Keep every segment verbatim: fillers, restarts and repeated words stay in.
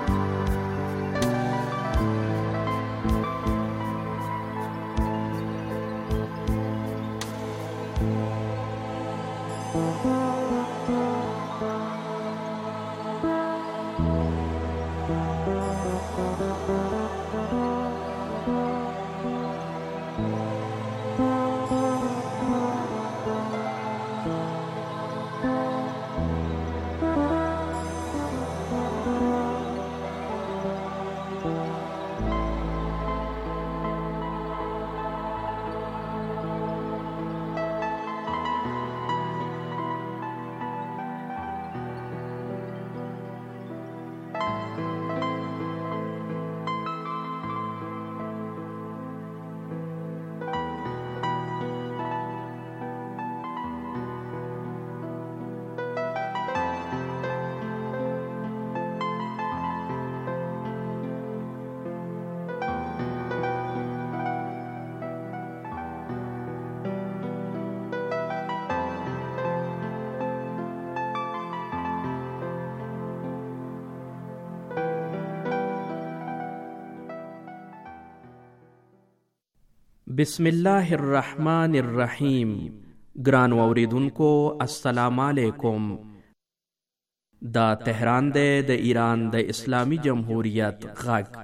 بسم الله الرحمن الرحیم. ګران اوریدونکو السلام علیکم. دا تهران دی د ایران د اسلامی جمهوریت غږ.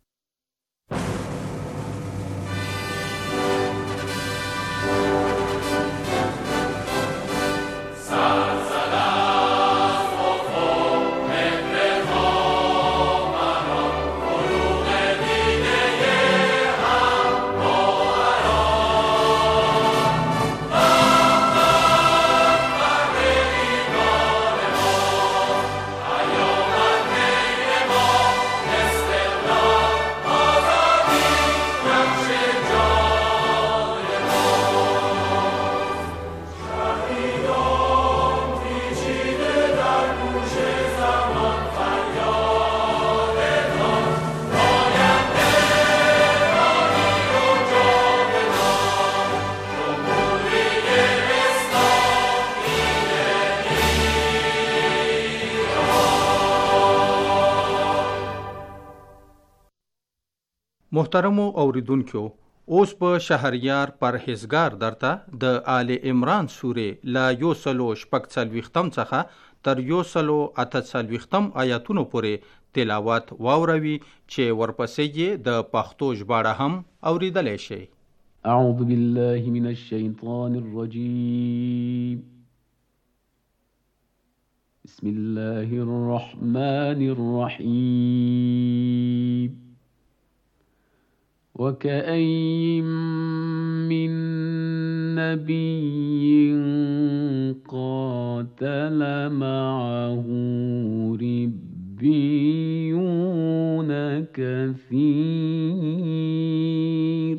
محترمو اوریدونکو، اوس په شهریار پرهیزګار درته د آل عمران سورې لا یو سلو شپږ څلوېښتم څخه تر یو سلو اته څلوېښتم آیاتونو پورې تلاوت واوروي چې ورپسې یې د پښتو ژباړه هم اوریدلی شئ. اعوذ بالله من الشیطان الرجیم. بسم الله الرحمن الرحیم. وكأين من نبي قاتل معه ربيون كثير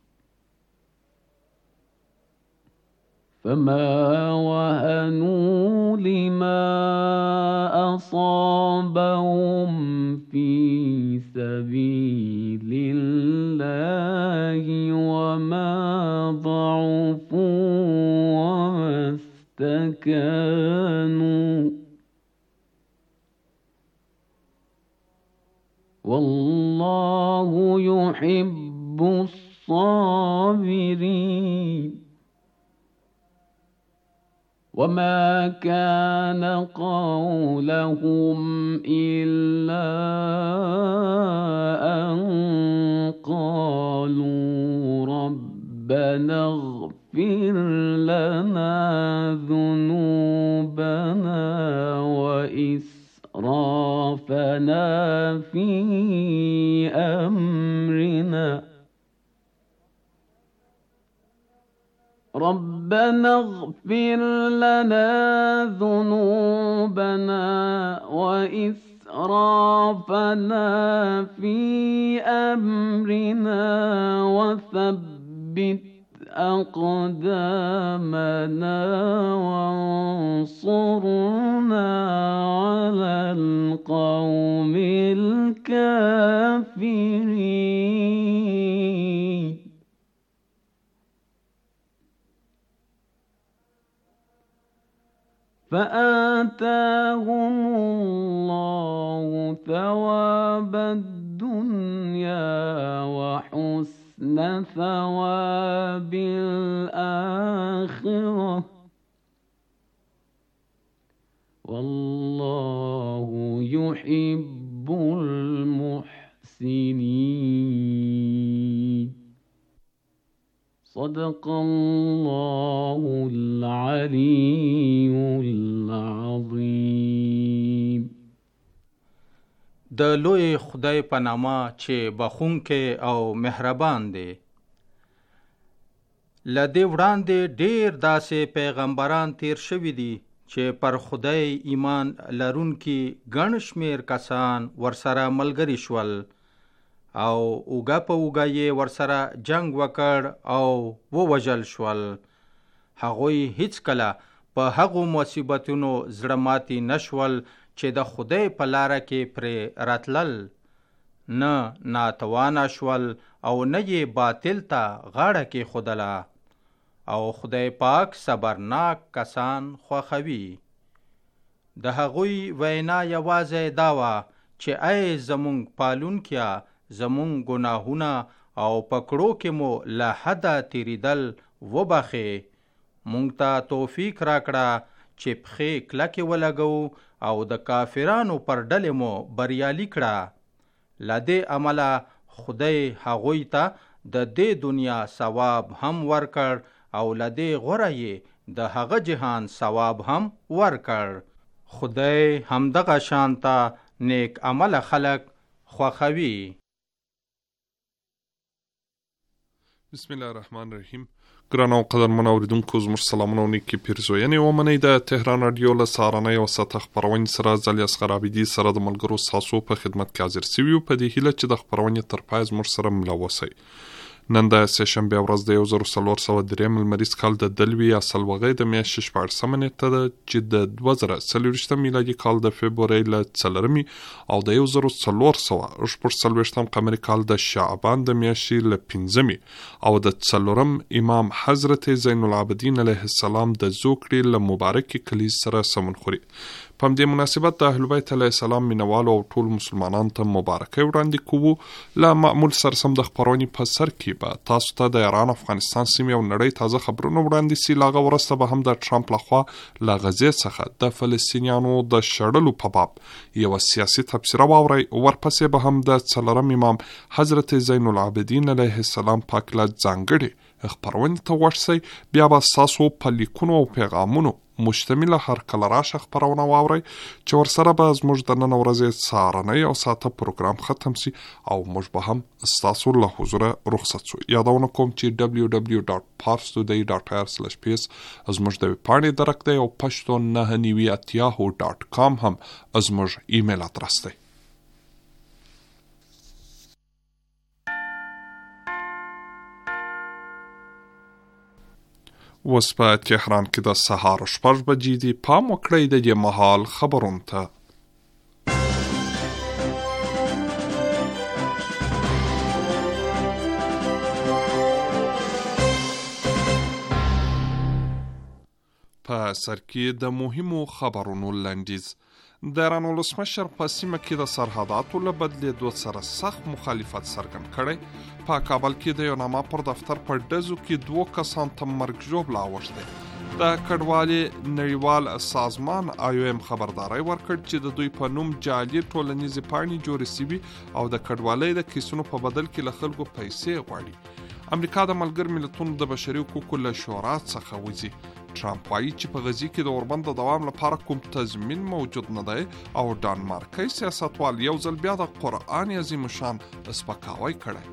فما وهنوا لما أصابهم في سبيل الله وما ضعفوا وما استكانوا والله يحب الصابرين. وما كان قولهم إلا أن قالوا ربنا اغفر لنا ذنوبنا وإسرافنا في أمرنا ربنا اغفر لنا ذنوبنا وإسرافنا في أمرنا وثبت أقدامنا وانصرنا على القوم الكافرين. فآتاهم الله ثواب الدنيا وحسن ثواب الآخرة والله يحب المحسنين. صدق الله العلي العظيم. د لوی خدای په نامه چې بخښونکی او مهربان دی. له دې وړاندې ډېر داسې پیغمبران تیر شوي دي چې پر خدای ایمان لرونکي ګڼ شمېر کسان ورسره ملګري شول او اوږه په اوږه یې ورسره جنگ وکړ او ووژل شول. هغوی هیڅکله په هغو مصیبتونو زړه ماتي نشول چې د خدای په لاره کې پرې راتلل، نه ناتوانه شول او نه یې باطل ته غاړه کېښودله. او خدای پاک صبرناک کسان خوښوي. د هغوی وینا یوازې دا وه چې ای زمونږ پالونکیا، زمونږ ګناهونه او پکړو کې مو له حده تیریدل وبخې، مونږ ته توفیق راکړه چې پښې کلکې ولګو او د کافرانو پر ډلې مو بریالي کړه. له دې عمله خدای هغوی ته د دې دنیا ثواب هم ورکړ او له دې غوره یې د هغه جهان ثواب هم ورکړ. خدای همدغه شانته نیک عمل خلق خوښوي. بسم الله الرحمن الرحیم. ګرانو او قدرمنو اوریدونکو، زموږ سلامونه او نیکې پیرزوینې ومنئ. د تهران راډیو له سهارنۍ او ساعته خپرونې سره زه الیاصغر عابدي سره د ملګرو ستاسو په خدمت کې حاضر سوي یو، په دې هیله چې د خپرونې تر پایه زموږ سره مله اوسئ. نن د سهشنبې ورځ د یو زر څلور سوه درېیم لمریز کال د دلوي یا سلوغۍ د میاشتې شپاړسمه نیټه ده چې د دوه زره څلوېښتم میلادي کال د فبرورۍ له څلورمې او د یو زر څلور سوه شپږ څلوېښتم قمري کال د شعبان د میاشتې له پنځمې او د څلورم امام حضرت زین العابدین علیه السلام د زوکړې له مبارکې کلیز سره سمون خوري. په همدې مناسبت د اهل بیت علیه السلام مینوالو او ټول مسلمانانو ته مبارکۍ وړاندې کوو. له معمول سره سم د خپرونې په سر کې به تاسو ته د ایران، افغانستان سیمې او نړۍ تازه خبرونه وړاندې سي. له هغه وروسته به هم د ټرمپ لخوا له غزې څخه د فلسطینیانو د شړلو په باب یوه سیاسي تبصره واورئ. ورپسې به هم د څلورم امام حضرت زین العابدین علیه السلام په هکله ځانګړې خپرونې ته غوږ شئ. بیا به ستاسو په لیکونو او پیغامونو مشتمله هر کله راشه خپرونه واورئ چې ورسره به زموږ د نن ورځې سهارنۍ او ساعته پروګرام ختم سي او موږ به هم ستاسو له حضوره رخصت شو. یادونه کوم چې ډبلیو ډبلیو ډاټ پارس ټوډی ډاټ آی آر سلیش پی اس زموږ د ویبپاڼې درک دی او پښتو نهه نوي اتیا هو ډاټ کام هم زموږ ایمیل ادرس دی. اوس په تهران کې د سهار شپږ بجې دي. پام وکړئ د دې مهال خبرونو ته. په سر کې د مهمو خبرونو لنډیز. د ایران ولسمشر په سیمه کې د سرحداتو له بدلېدو سره سخت مخالفت څرګند کړی. په کابل کې د یو نامه پر دفتر په ډزو کې دوه کسان ته مرګ ژوبله اوښتی. د کډوالۍ نړیوال سازمان آی او ایم خبرداری ورکړ چې د دوی په نوم جعلي ټولنیزې پاڼې جوړې شوي او د کډوالۍ د کیسونو په بدل کې له خلکو پیسې غواړي. امریکا د ملګر ملتونو د بشري حقوقو له شورا څخه وځي. ټرمپ وایي چې په غزې کې د اوربند د دوام لپاره کوم تضمین موجود نه دی او ډانمارکي سیاستوال یو ځل بیا د قرآن عظیم شان سپکاوی کړی.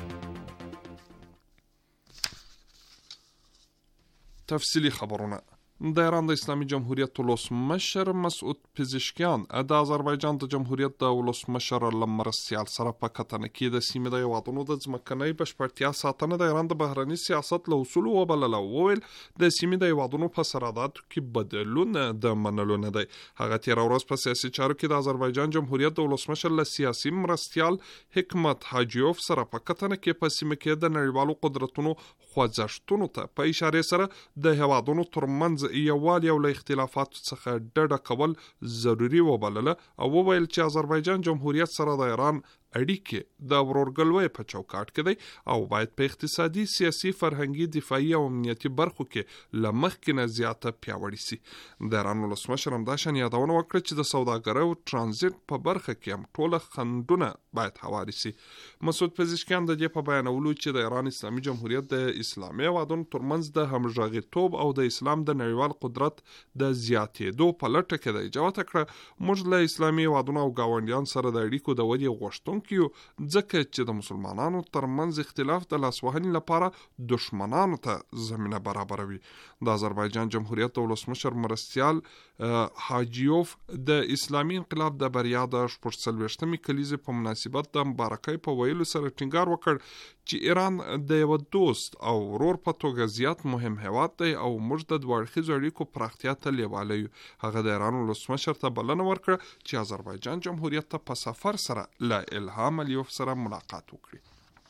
تفصیلی خبرونه. د ایران د اسلامي جمهوریت ولسمشر مسعود پزشکیان د آذربایجان د جمهوریت د ولسمشر له مرستیال سره په کتنه کې د سیمې د هیوادونو د ځمکنۍ بشپړتیا ساتنه د ایران د بهرني سیاست له اصولو وبلله. وویل د سیمې د هیوادونو په سرحداتو کې بدلون د منلو نه دی. هغه تېره ورځ په سیاسي چارو کې د آذربایجان جمهوریت د ولسمشر له سیاسي مرستیال حکمت حاجیوف سره په کتنه کې په سیمه کې د نړیوالو قدرتونو خوځښتونو ته په اشاره سره د هیوادونو ترمنځ یووالی او له اختلافاتو څخه ډډه کول ضروري وبلله او وویل چې آذربایجان جمهوریت سره د ایران اړیکې د ورورګلوۍ په چوکاټ کې دی او باید په اقتصادي، سیاسي، فرهنګي، دفاعي او امنیتي برخو کې له مخکې نه زیاته پیاوړې سي. د ایران ولسمشر همداشان یادونه وکړه چې د سوداګرۍ او ترانزیت په برخه کې هم ټوله خنډونه باید هواري سي. مسعود پزشکیان د دې په بیانولو چې د ایران اسلامي جمهوریت د اسلامي هیوادونو ترمنځ د همغږیتوب او د اسلام د نړیوال قدرت د زیاتېدو په لټه کې دی اجازه کړه موږ له اسلامي هیوادونو او ګاونډیانو سره د اړیکو د ودې غوښتونکو کیو ځکه چې د مسلمانانو ترمنځ اختلاف د لاسوهنې لپاره دشمنانو ته زمینه برابروي. د آذربایجان جمهوریت د ولسمشر مرستیال حاجیوف د اسلامي انقلاب د بریا د شپږ څلوېښتمې کلیزې په مناسبت د مبارکۍ په ویلو سره ټینګار وکړ چې ایران د یو دوست او ورور په توګه زیات مهم هیواد دی او موږ د دوه اړخیزو اړیکو پراختیا ته لیواله یو. هغه د ایران ولسمشر ته بلنه ورکړه چې آذربایجان جمهوریت ته په سفر سره له الهام الیوف سره ملاقات وکړي.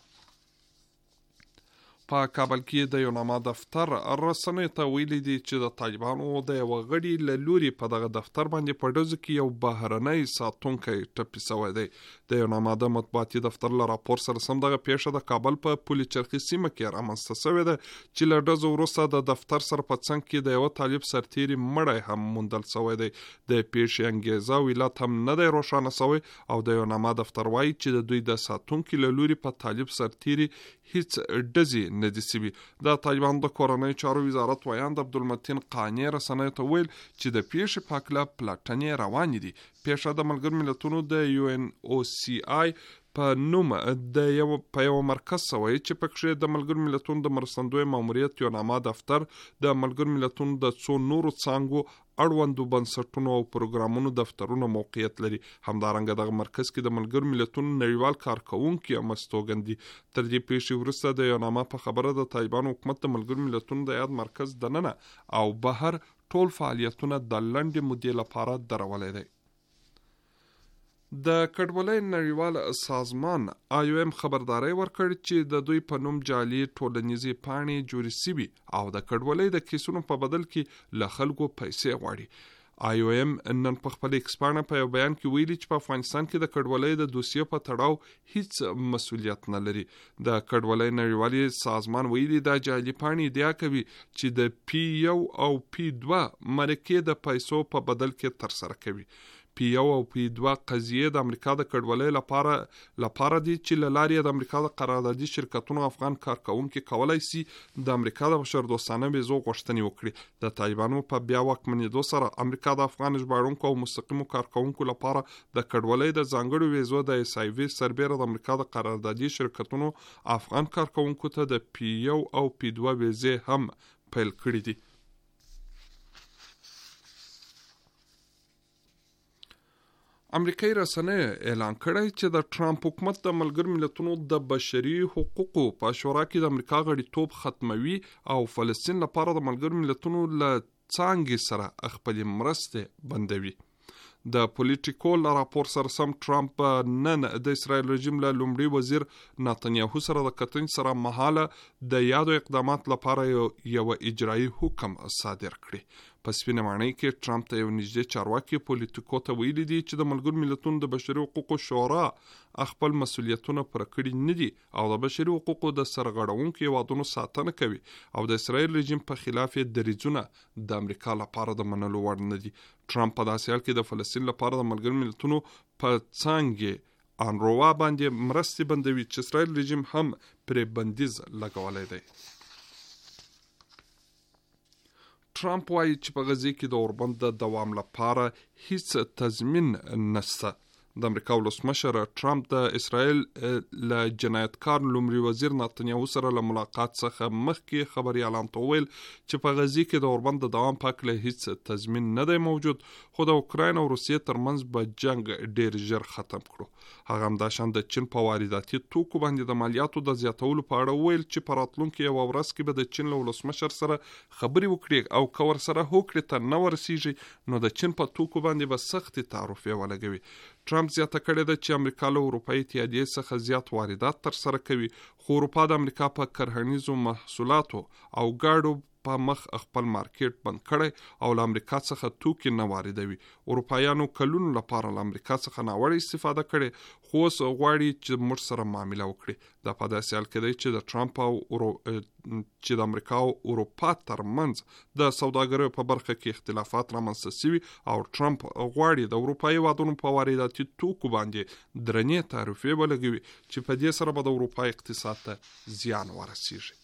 په کابل کې د یوناما دفتر رسنیو ته ویلي دي چې د طالبانو د یو غړي له لوري په دغه دفتر باندې په ډزو کې یو بهرنی ساتونکی ټپي شوی دی. د یوناما د مطبوعاتي دفتر له راپور سره سم دغه پیښه د کابل په پل چرخي سیمه کې رامنځته شوې ده چې له ډزو وروسته د دفتر سره په څنګ کې د یو طالب سرتیري مړی هم موندل شوی دی. د پیښې انګیزه او علت هم نه دی روښانه شوی او د یوناما دفتر وایي چې د دوی د ساتونکي له لوري په طالب سرتیري هیڅ ډزې نه دي سوي. د طالبانو د کورنۍ چارو وزارت ویاند عبدالمتین قانی رسنیو ته ویل چې د پیښې په هکله پلټنې روانې دي. پیښه د ملګرو ملتونو د یو ان او سی آی په نوم د یو په یو مرکز سوی چې پکې د ملګرو ملتونو د مرستندوی ماموریت یوناما دفتر د ملګرو ملتونو د څو نورو څانګو اړوندو بنسټونو او پروګرامونو دفترونو موقعیت لري. همدارنګه دغه مرکز کې د ملګرو ملتونو نړیوال کارکونکي هم استوګن دي. تر دې پیښې وروسته د یوناما په خبره د طالبانو حکومت د ملګرو ملتونو د یاد مرکز دننه او بهر ټول فعالیتونه د لنډې مودې لپاره درولې دي. د کډوالۍ نړیوال سازمان آی او ایم خبرداري ورکړ چې د دوی په نوم جعلي ټولنیزې پاڼې جوړې شوي او د کډوالۍ د کیسونو په بدل کې له خلکو پیسې غواړي. آی او ایم نن په خپل ایکس پاڼه په یو بیان کې ویلي چې په افغانستان کې د کډوالۍ د دوسیې په تړاو هیڅ مسولیت نه لري. د کډوالۍ نړیوالي سازمان ویلي دا جعلي پاڼې ادعا کوي چې د پی یو او پی دوه مرکې د پیسو په بدل کې ترسره کوي. پی یو او پی دوه قضیه د امریکا د کډوالۍ لپاره لپاره دي چې له لارې د امریکا د قراردادي شرکتونو افغان کارکونکو کولای شي د امریکا د بشردوستانه ویزو غوښتنې وکړي. د طالبانو په بیا واکمنېدو سره امریکا د افغان ژباړونکو او مستقیمو کارکونکو لپاره د کډوالۍ د ځانګړو ویزو د ایس آی وی سربېره د امریکا د قراردادي شرکتونو افغان کارکونکو ته د پی یو او پی دوه ویزې هم پیل کړي دي. امریکایي رسنیو اعلان کړی چې د ټرامپ حکومت د ملګرو ملتونو د بشري حقوقو په شورا کې د امریکا غړیتوب ختموي او فلسطین لپاره د ملګرو ملتونو له څانګې سره خپلې مرستې بندوي. د پولیټیکو له راپور سره سم ټرامپ نن د اسرائیل رژیم له لومړي وزیر نتنیاهو سره د کتنې سره مهاله د یادو اقدامات لپاره یو اجرایي حکم صادر کړی. په سپینه ماڼۍ کې ټرامپ ته یو نږدې چارواکي پولیټیکو ته ویلي دي چې د ملګرو ملتونو د بشري حقوقو شورا خپل مسولیتونه پوره کړي نه دي او د بشري حقوقو د سرغړونکو هیوادونو ساتنه کوي او د اسرائیل رژیم په خلاف دریځونه د امریکا لپاره د منلو وړ نه دي. ټرامپ په داسې حال کې د فلسطین لپاره د ملګرو ملتونو په څانګې انروا باندې مرستې بندوي چې اسرائیل رژیم هم پرې بندیز لګولی دی. ټرامپ وایي چې په غزه کې د اوربند د دوام لپاره هیڅ تضمین نشته. د امریکا ولسمشر ټرمپ د اسرائیل له جنایتکار لومړي وزیر نتنیاهو سره له ملاقات څخه مخکې خبريالانو ته وویل چې په غزې کې د اوربند د دوام په هکله هیڅ تضمین نه دی موجود، خو د اوکراین او روسیې ترمنځ به جنگ ډیر ژر ختم کړو. هغه همداشان د چین په وارداتي توکو باندې د مالیاتو د زیاتولو په اړه وویل چې په راتلونکي یوه ورځ کې به د چین له ولسمشر سره خبرې وکړي او که ورسره هوکړې ته نه ورسیږي نو د چین په توکو باندې به سختې تعرفې ولګوي. ټرمپ زیاته کړې ده چې امریکا له اروپایي اتحادیې څخه زیات واردات ترسره کوي، خو اروپا د امریکا په کرهنیزو محصولاتو او ګاډو په مخ خپل مارکیټ بند کړی او له امریکا څخه توکي نه واردوي. اروپایانو کلونو لپاره له امریکا څخه ناوړه استفاده کړي، خو اوس غواړي چې موږ سره معامله وکړي. دا په داسې حال کې دی چې د ټرمپ او اورو... چې د امریکا او اروپا ترمنځ د سوداګرۍ په برخه کې اختلافات رامنځته شوي او ټرمپ غواړي د اروپایي هیوادونو په وارداتي توکو باندې درنې تعرفې ولګوي چې په دې سره به د اروپا اقتصاد ته زیان ورسیږي.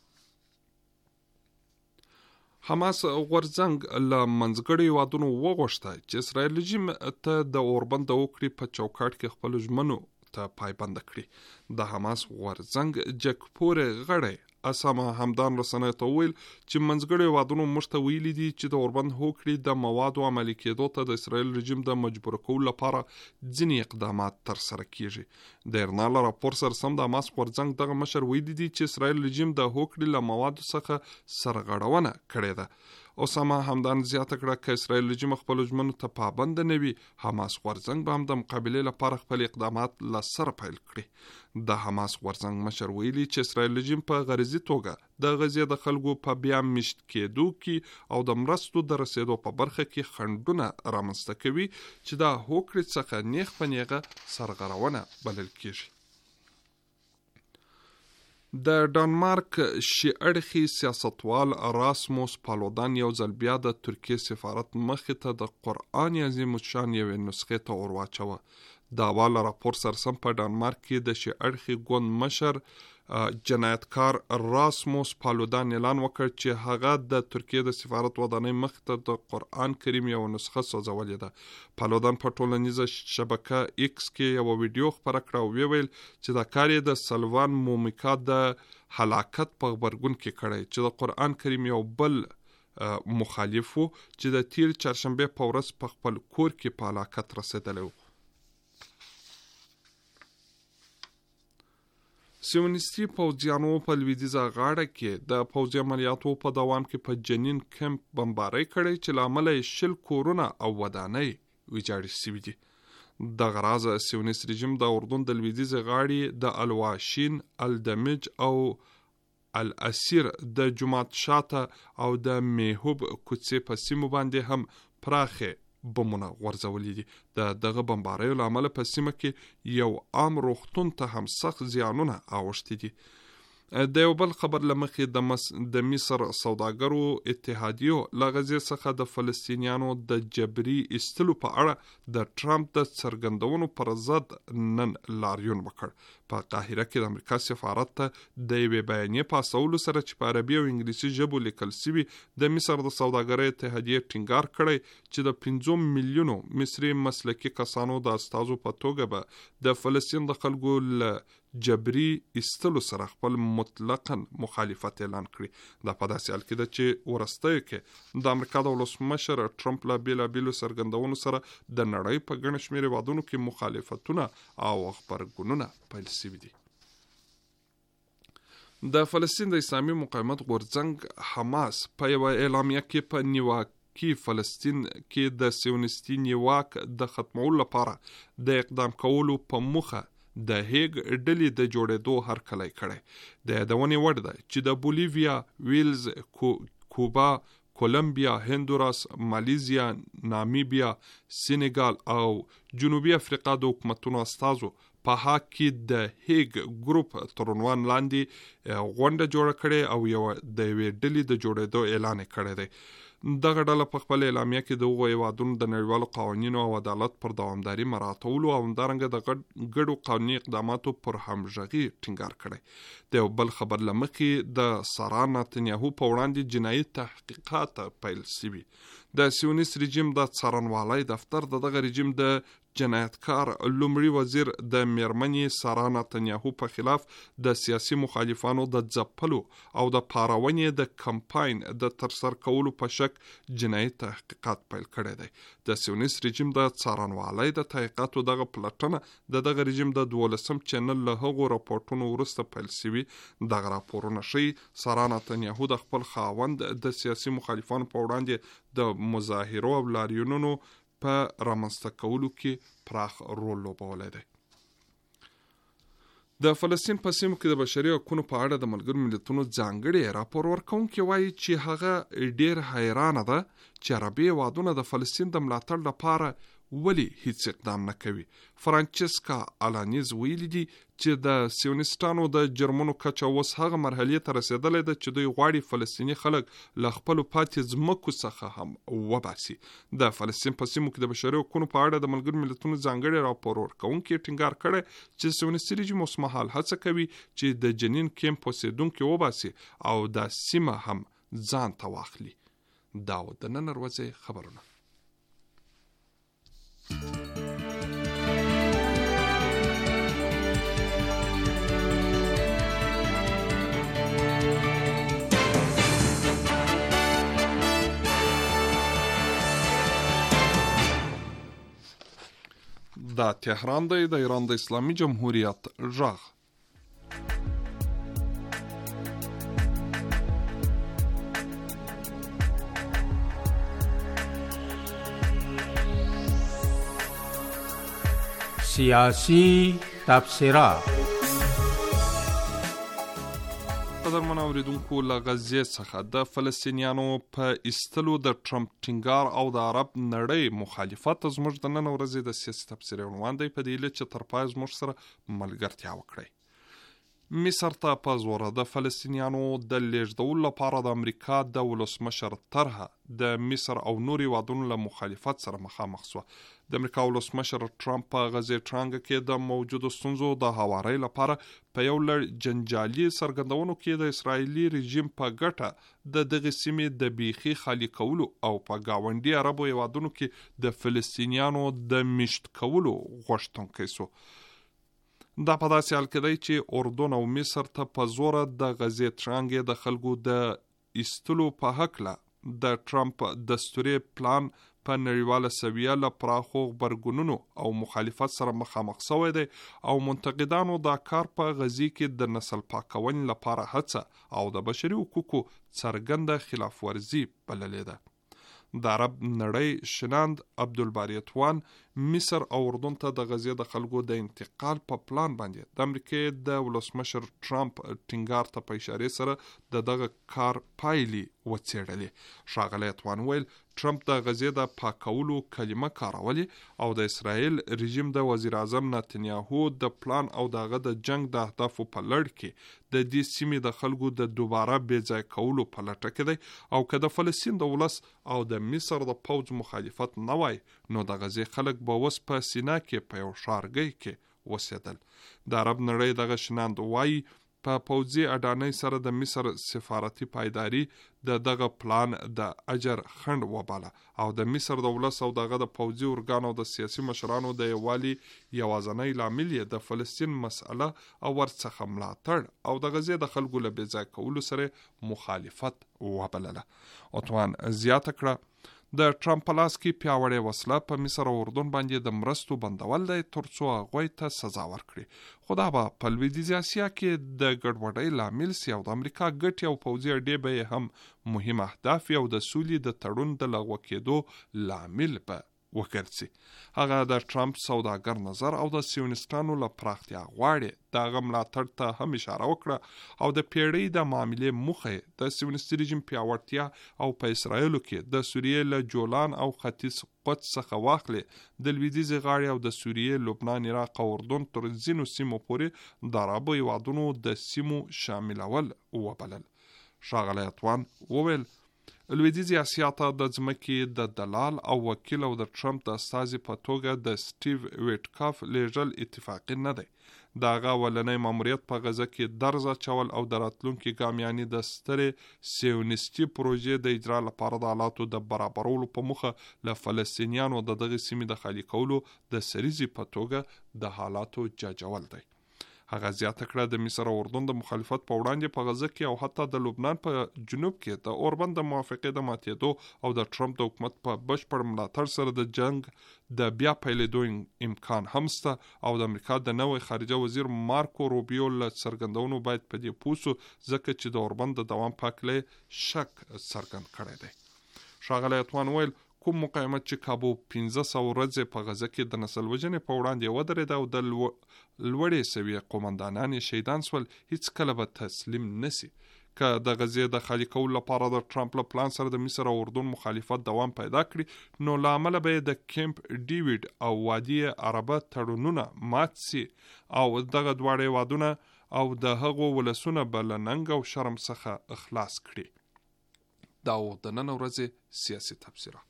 حماس غورځنګ له منځګړو هیوادونو وغوښته چې اسرائیل رژیم ته د اوربند د وکړې په چوکاټ کې خپل ژمنو ته پایبند کړي. د حماس غورځنګ جګپورې غړی اسامه همدان رسنیو ته وویل چې منځګړو هیوادونو موږ ته ویلي دي چې د اوربند هوکړې د موادو عملي کېدو ته د اسرائیل رژیم د مجبور کولو لپاره ځینې اقدامات ترسره کیږي. د ایرنا له راپور سره سم د حماس غورځنګ دغه مشر ویلي دي چې اسرائیل رژیم د هوکړې له موادو څخه سرغړونه کړې ده. اسامه همدان زیاته کړه که اسرائیل رژیم خپل ژمنو ته پابند نه وي، حماس غورځنګ به هم د مقابلې لپاره خپل اقدامات له سره پیل کړي. د حماس غورځنګ مشر ویلي چې اسرائیل رژیم په غرضي توګه د غزې د خلکو په بیا مشت کېدو کې او د مرستو د رسېدو په برخه کې خنډونه رامنځته کوي چې د هوکړې څخه نیغ په نیغه سرغړونه بلل کېږي. د ډانمارک شي اړخي سیاستوال راسموس پالودان یو ځل بیا د ترکیې سفارت مخې ته د قرآن عظیم الشان یوې نسخې ته ور واچوه. د اول راپور سره سم په ډانمارک کې د شي اړخي ګوند مشر جنایتکار راسموس پالودان اعلان وکړ چې هغه د ترکیې د سفارت ودانۍ مخې ته د قرآن کریم یو نسخه سوځولې ده. پالودان په ټولنیزه شبکه ایکس کې یو ویډیو خپره کړه او ویل چې دا کار یې د سلوان مومیکا د هلاکت په غبرګون کې کړی چې د قرآن کریم یو بل مخالف و چې د تیر چهارشنبه په ورځ په خپل کور کې په هلاکت رسېدلی و. سیونیستي پوځیانو په لویدیځه غاړه کې د پوځي عملیاتو په دوام کې په جنین کمپ بمبارۍ کړې چې له امله یې شل کورونه او ودانۍ ویجاړې شوي دي. دغه راز سیونیست رژیم د اردن د لویدیځې غاړې د الواشین، الدمج او الاسیر د جومات شاته او د میهوب کوڅې په سیمو باندې هم پراخه بمونه غورځولي دي. د دغه بمباریو له امله په سیمه کې یو عام روغتون ته هم سخت زیانونه اوښتي دي. د یو بل خبر لمخې د مس د مصر سوداګرو اتحادیو له غزې څخه د فلسطینیانو د جبري ایستلو په اړه د ټرمپ د څرګندونو پر ضد نن لاریون وکړ. په قاهره کې د امریکا سفارت ته د یوې بیانیې په استولو سره چې په عربي او انګلیسي ژبو لیکل شوي د مصر د سوداګرۍ اتحادیې ټینګار کړی چې د پنځه میلیونو مصري مسلکي کسانو د استازو په توګه به د فلسطین د خلکو له جبري ایستلو سره خپل مطلقاً مخالفت اعلان کړي. دا په داسې حال کې ده چې وروستیو کې د امریکا د ولسمشر ټرمپ له بېلابېلو څرګندونو سره د نړۍ په ګڼ شمېر هېوادونو کې مخالفتونه او غبرګونونه پیل شوي دي. د فلسطین د اسلامي مقاومت غورځنګ حماس په یوه اعلامیه کې په نیواکي فلسطین کې د سیونیستي نیواک د ختمولو لپاره د اقدام کولو په موخه د هیګ ډلې د جوړېدو هرکلی کړی. د یادونې وړ ده چې د بولیویا، ویلز، کوبا، کولمبیا، هندوراس، مالیزیا، نامیبیا، سینګال او جنوبي افریقا د حکومتونو استازو په حق کې د هیګ ګروپ تر عنوان لاندې غونډه جوړه کړې او یو د یوې ډلې د جوړېدو اعلان کړی دی. دغه ډله په خپل اعلامیه کې د هغو هیوادونو د نړیوالو قوانینو او عدالت پر دوامداري مراعاتولو او همدارنګه د ګډو قانوني اقداماتو پر همغږي ټینګار کړی. د یو بل خبر له مخې د سارا نتنیاهو په وړاندې جنایي تحقیقات پیل شوي. د سیونیست رژیم د څارنوالۍ دفتر د دغه رژیم د جنایتکار لومړي وزیر د میرمنې سارا نتنیاهو په خلاف د سیاسي مخالفانو د ځپلو او د پارونې د کمپاین د ترسره کولو په شک جنایي تحقیقات پیل کړی دی. د سیونیست رژیم د څارنوالۍ د تحقیقاتو دغه پلټنه د دغه رژیم د دولسم چینل له هغو راپورټونو وروسته پیل شوي. دغه راپورونه ښیي سارا نتنیاهو د خپل خاوند د سیاسي مخالفانو په وړاندې د مظاهرو او لاریونونو په رامنځته کولو کې پراخ رول لوبولی دی. د فلسطین په سیمو کې د بشري حقوقو په اړه د ملګرو ملتونو ځانګړي راپور ورکوونکی وایي چې هغه ډیر حیرانه ده چې عربي هیوادونه د فلسطین د ملاتړ لپاره ولی هیڅ اقدام نه کوي. فرانچسکا الانیز ویلي دي چې د سیونیستانو د جرمونو کچه اوس هغه مرحلې ته رسیدلې ده چې دوی غواړي فلسطیني خلک له خپلو پاتې ځمکو څخه هم وباسي. د فلسطین په سیمو کې د بشري حقوقو په اړه د ملګرو ملتونو ځانګړي راپور ورکوونکي ټینګار کړی چې سیونیستي رژیم اوسمهال هڅه کوي چې د جنین کیمپ اوسېدونکي وباسي او دا سیمه هم ځان ته واخلي. دا و د نن ورځې خبرونه. دا تهران دی، د ایران د اسلامي جمهوریت غږ. سیاسی تبصره. قدرمن اوریدونکو، له غزې څخه د فلسطینیانو په ایستلو د ټرمپ ټینګار او د عرب نړۍ مخالفت زموږ د نن ورځې د سیاسي تبصرې عنوان دی. په دې هیله چې تر پایه زموږ سره ملګرتیا وکړئ. مصر ته په زوره د فلسطینیانو د لیږدولو لپاره د امریکا د ولسمشر طرحه د مصر او نور هیوادونو له مخالفت سره مخامخ شوه. د امریکا ولسمشر ټرمپ په غزې ټرانګه کې د موجودو ستونزو د هوارۍ لپاره په یو لړ جنجالي څرګندونو کې د اسرائیلي رژیم په ګټه د دغې سیمې د بیخي خالي کولو او په ګاونډي عربو هیوادونو کې د فلسطینیانو د میشت کولو غوښتونکی شو. دا په داسې حال کې دی چې اردن او مصر ته په زوره د غزې ټرانګې د خلکو د ایستلو په هکله د ټرمپ دستوري پلان په نړیواله سویه له پراخو غبرګونونو او مخالفت سره مخامخ شوی دی او منتقدانو دا کار په غزې کې د نسل پاکونې لپاره هڅه او د بشري حقوقو څرګنده خلاف ورزي بللې ده. د عرب نړۍ شناند عبدالباریتوان مصر او اردن ته د غزې د خلکو د انتقال په پلان باندې د امریکای د ولسمشر ټرمپ ټینګار ته په اشاره سره د دغه کار پایلې وڅېړلې. ښاغلی اتوان ویل ټرمپ د غزې د پاکولو کلمه کارولې او د اسرائیل رژیم د وزیر اعظم نتنیاهو د پلان او دغه د جنگ د اهدافو په لړ کې د دې سیمې د خلکو د دوباره بې ځای کولو په لټه کې دی او که د فلسطین د ولس او د مصر د پوځ مخالفت نه وای نو د غزې خلک به اوس په سینا کې په یو ښارګۍ کې اوسېدل. د عرب نړۍ دغه شناند وایي په پوځي اډانۍ سره د مصر سفارتي پایداری د دغه پلان د اجر خند وباله او د مصر د ولس او دغه د پوځي ارګان او د سیاسي مشرانو د یووالي یوازنۍ لامل یې د فلسطین مسأله او ورڅخه ملاتړ او د غزې د خلکو له بې ځای کولو سره مخالفت وبلله. اتوان زیاته کړه د ټرمپ په لاس کې پیاوړې وسله په مصر او اردن باندې د مرستو بندول دی ترڅو هغوی ته سزا ورکړي. خو دا به په لویدیځې اسیا کې د ګډوډۍ لامل سي او د امریکا ګټې او پوځي اډې به هم مهم اهداف او د سولې د تړون د لغوه کېدو لامل به وګرځي. هغه د ټرمپ سوداګر نظر او د سیونیستانو له پراختیا غواړي د هغه ملاتړ ته هم اشاره وکړه او د پیړۍ د معاملې موخه د سیونیستي رژیم پیاوړتیا او په اسرائیلو کې د سوریې له جولان او ختیځ قدس څخه واخلي د لویدیځې غاړې او د سوریې، لبنان، عراق او اردن تر ځینو سیمو پورې د عربو هیوادونو د سیمو شاملول وبلل. ښاغلی اتوان وویل لویدیځې اسیا ته د ځمکې د دلال او وکیل او د ټرمپ د استازي په توګه د سټیو ویټکاف لیږل اتفاقي نه دی، د هغه اولنی ماموریت په غزه کې درز اچول او د راتلونکي ګام یعنې د سترې سیونیستي پروژې د اجرا لپاره د حالاتو د برابرولو په موخه له فلسطینیانو د دغه سیمې د خالي کولو د سریزې په توګه د حالاتو جاجول دی. هغه زیاته کړه د مصر او اردن د مخالفت په وړاندې په غزه کې او حتی د لبنان په جنوب کې د اوربند د موافقې د ماتېدو او د ټرمپ د حکومت په بشپړ ملاتړ سره د جنگ د بیا پیلېدو امکان هم شته او د امریکا د نوي خارجه وزیر مارکو روبیو له څرګندونو باید په دې پوه شو ځکه چې د اوربند د دوام په هکله شک څرګند کړی دی. ښاغلی اتوان ویل کوم مقاومت چې کابو پنځه سوه ورځې په غزه کې د نسل وژنې په وړاندې ودرېد او د لوړې سویې قومندانان یې شهیدان سول هیڅ کله به تسلیم نسی. که د غزې د خالي کولو لپاره د ټرمپ له پلان سره د مصر او اردن مخالفت دوام پیدا کړي نو له امله به د کیمپ ډیویډ او وادي عربه تړونونه مات سي او دغه دواړه هیوادونه او د هغو ولسونه به له ننګ او شرم څخه اخلاص کړي. دا و د نن ورځې سیاسي تبصره.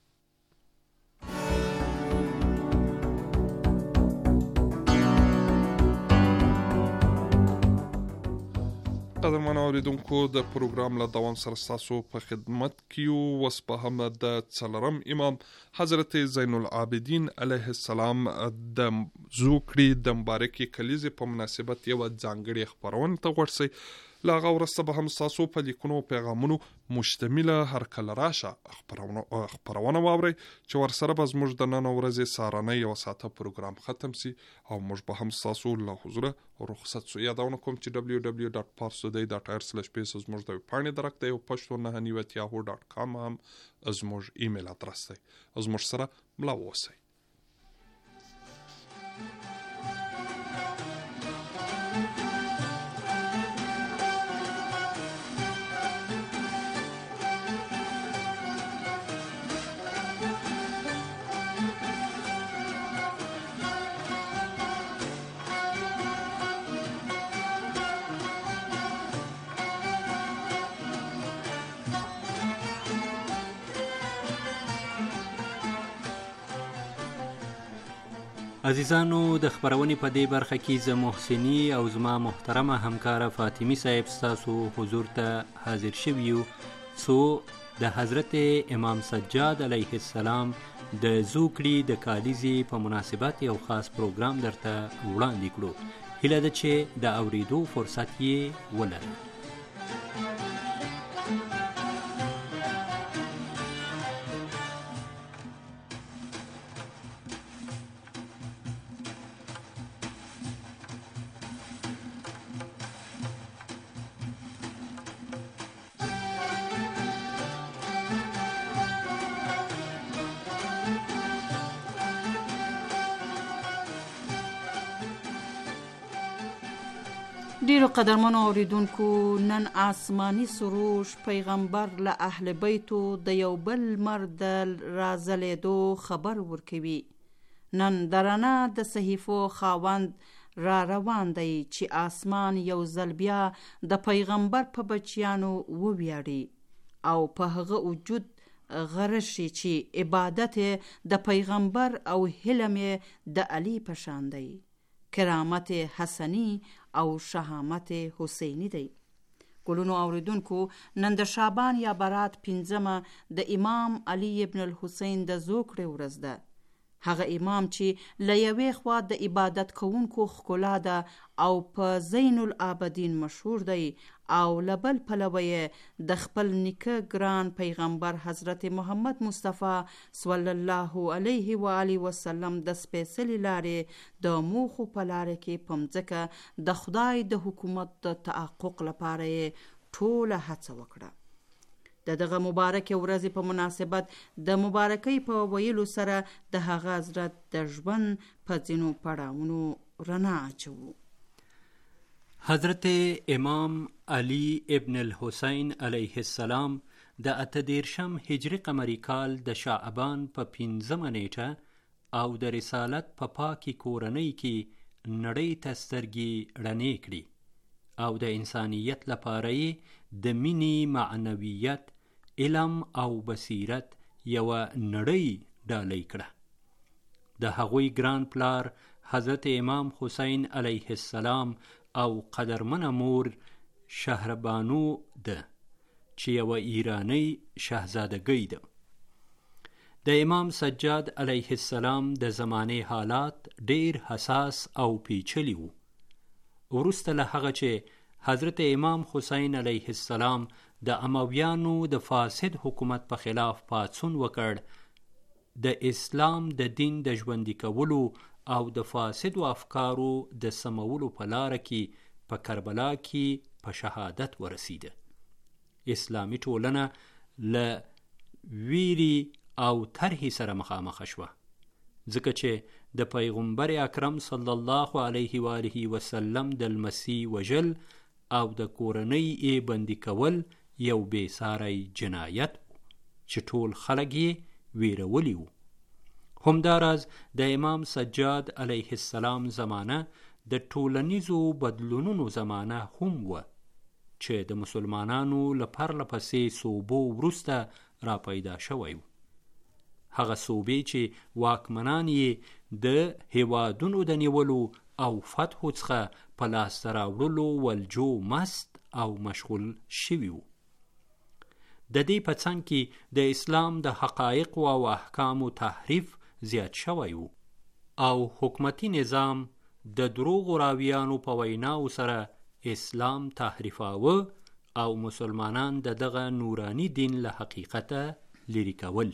قدرمن اوریدونکو د پروګرام له دوام سره ستاسو په خدمت کې یو. اوس په هم د څلورم امام حضرت زین العابدین علیه السلام د زوکړې د مبارکې کلیزې په مناسبت یو ځانګړې خپرونه ته غوړ شئ. له هغه وروسته به هم ستاسو په لیکونو او پیغامونو مشتمله هرکله راشه خپرونه خپرونه واورئ چې ورسره به زموږ د نن ورځې سهارنۍ یوه ساعته پروګرام ختم سي او موږ به هم ستاسو له حضوره رخصت سو. یادونه کوم چې ډبلیو ډبلیو ډاټ پارسودی ډاټ آر سلش پیس زموږ د ویبپاڼې درک دی او پښتو نهه نیوت یاهو ډاټ کام هم زموږ ایمیل ادرس دی. زموږ سره ملا اوسئ. عزیزانو د خبرونې په دې برخه کې زه محسنی او زما محترمه همکاره فاطمی صاحب ستاسو حضور ته حاضر شوي یو څو د حضرت امام سجاد علیه السلام د زوکړې د کالیزې په مناسبت یو خاص پروګرام درته وړاندې کړو. هیله ده چې د اوریدو فرصت یې ولرئ. ډیرو قدرمنو اوریدونکو، نن آسمانی سروش پیغمبر له اهل بیتو د یو بل مرد رازلیدو خبر ورکوي. نن درانه د صحیفو خاوند را روان دی چې آسمان یو ځل بیا د پیغمبر په بچیانو وویاړي او په هغه وجود غرشي چې عبادت د پیغمبر او حلم د علی په شان دی، کرامت حسنی او شهامت حسینی دی. ګلونو اوریدونکو، نن د شعبان یا برات پنځمه د امام علی ابن الحسین د زوکړې ورځ ده. هغه امام چې له یوې خوا د عبادت کوونکو ښکلا ده او په زین العابدین مشهور دی او له بل پلوه د خپل نیکه ګران پیغمبر حضرت محمد مصطفی صلی الله علیه و آله وسلم د سپېڅلې لارې د موخو په لارې کې په مځکه د خدای د حکومت د تحقق لپاره ټوله هڅه وکړه. د دغه مبارکې ورځې په مناسبت د مبارکۍ په ویلو سره د هغه حضرت د ژوند په ځینو پړاوونو رڼا اچوو. حضرت امام علی ابن الحسین علیه السلام د اته دېرشم هجري قمري کال د شعبان په پنځمه نیټه او د رسالت په پاکي کورنۍ کې نړۍ ته سترګې رڼې کړي او د انسانیت لپاره یې د مینې معنویت، علم او بصیرت یوه نړۍ ډالۍ کړه. د هغوی ګران پلار حضرت امام حسین علیه السلام او قدرمنه مور شهربانو ده چې یوه ایرانی شهزادګۍ ده. د امام سجاد علیه السلام د زمانې حالات ډیر حساس او پیچلي وو. وروسته له هغه چې حضرت امام حسین علیه السلام د امویانو د فاسد حکومت په خلاف پاڅون وکړ، د اسلام د دین د ژوندي کولو او د فاسدو افکارو د سمولو په لاره کې په کربلا کې په شهادت ورسیده. اسلامی ټولنه له ویری او طرحی سره مخامخ شوه، ځکه چې د پیغمبر اکرم صلی الله علیه و آله وسلم د لمسي وژل او د کورنۍ یې بندي کول یو بې ساری جنایت و چې ټول خلک یې ویرولی وو. همداراز د امام سجاد علیه السلام زمانه د ټولنیزو بدلونونو زمانه هم و چې د مسلمانانو له پرله پسې صوبو وروسته را پیدا شوی و. هغه صوبې چې واکمنان یې د هیوادونو د نیولو او فتحو څخه په لاسته راوړلو ولجو مست او مشغول شوي وو. د دې په څنګ کې د اسلام د حقایقو او احکامو تحریف زیات شوی وو او حکومتي نظام د دروغو راویانو په ویناو سره اسلام تحریفاوه او مسلمانان د دغه نورانی دین له حقیقته لرې کول.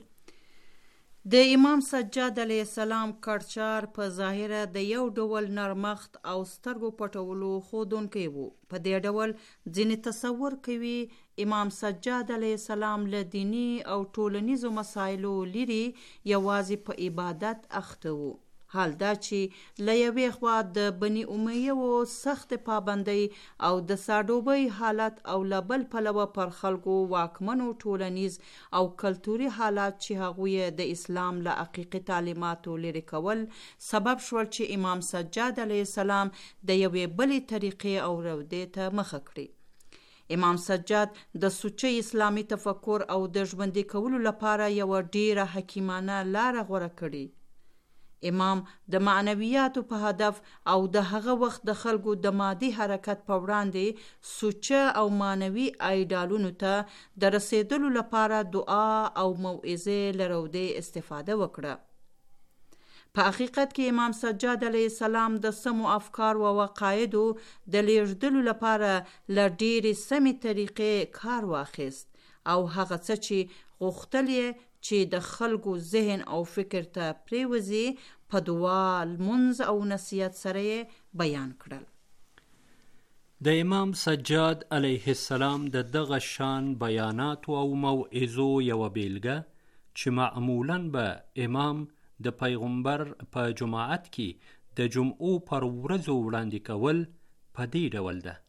د امام سجاد علیه السلام کړچار په ظاهره د یو ډول نرمښت او سترګو پټولو ښودونکی وو. په دې ډول ځینې تصور کوي امام سجاد علیه السلام له دینی او ټولنیزو مسایلو لري یوازې په عبادت اخته وو. حال دا چې له یوې خوا د بني امیه سخت پابندۍ او د ساډوبۍ حالت او له بل پلوه پر خلکو واکمنو ټولنیز او کلتوري حالات چې هغوی د اسلام له حقیقي تعلیماتو لرې کول سبب شول چې امام سجاد علیه السلام د یوې بلې طریقې او رودې ته مخه کړي. امام سجاد د سوچه اسلامي تفکر او د ژوندي کولو لپاره یوه ډیره حکیمانه لاره غوره کړي. امام د معنویاتو په هدف او د هغه وخت د خلکو د مادي حرکت په وړاندې سوچه او معنوي ایډالونو ته د رسیدلو لپاره دعا او موعظې له رودې استفاده وکړه. په حقیقت کې امام سجاد علیه السلام د سمو افکارو او عقایدو د لیږدولو لپاره له ډېرې سمې طریقې کار واخیست او هغه څه چې غوښتل یې چې د خلکو ذهن او فکر ته پریوزي په دعا، لمونځ او نصیحت سره یې بیان کړل. د امام سجاد علیه السلام د دغه شان بیاناتو او موعظو یوه بیلګه چې معمولاً به امام د پیغمبر په جماعت کې د جمعو پر ورځو وړاندې کول په دې ډول ده.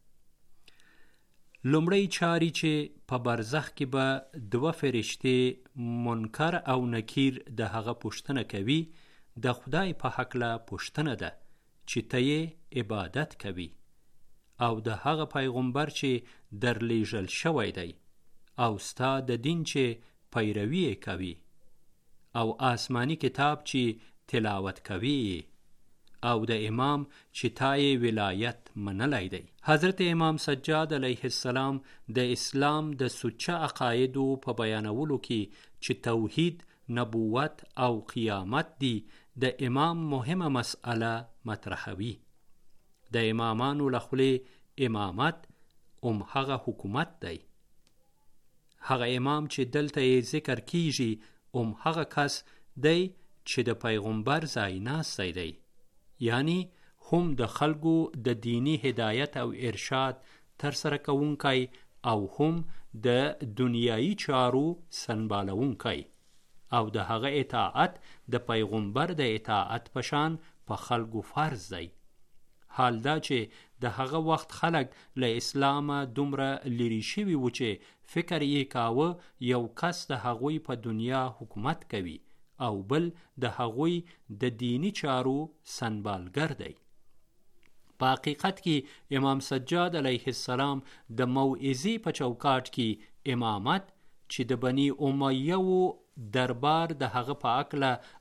لومړی چاري چې په برزخ کې به دوه فرشتې منکر او نکیر د هغه پوښتنه کوي د خدای په هکله پوښتنه ده چې ته یې عبادت کوي او د هغه پیغمبر چې درلیږل شوی دی او ستا د دین چې پیروي یې کوي او آسمانی کتاب چې تلاوت کوي او د امام چې تا یې ولایت منلی دی. حضرت امام سجاد علیه السلام د اسلام د سوچه عقایدو په بیانولو کې چې توحید، نبوت او قیامت دی د امام مهمه مسئله مطرحوي. د امامانو له خولې امامت ام هغه حکومت دی. هغه امام چې دلته یې ذکر کیږي ام هغه کس دی چې د پیغمبر ځای ناستی دی، یعنی هم د خلکو د دینی هدایت او ارشاد ترسره کوونکی او هم د دنیایی چارو سنبالونکی او د هغه اطاعت د پیغمبر د اطاعت پشان په خلکو فرض دی. حال دا چې د هغه وخت خلک له اسلامه دومره لرې شوي وو چې فکر یې کاوه یو کس د هغوی په دنیا حکومت کوي او بل د هغوی د دینی چارو سنبالګر دی. په حقیقت کې امام سجاد علیه السلام د موعظې په چوکاټ کې امامت چې د بني امیه و دربار د هغه په عقله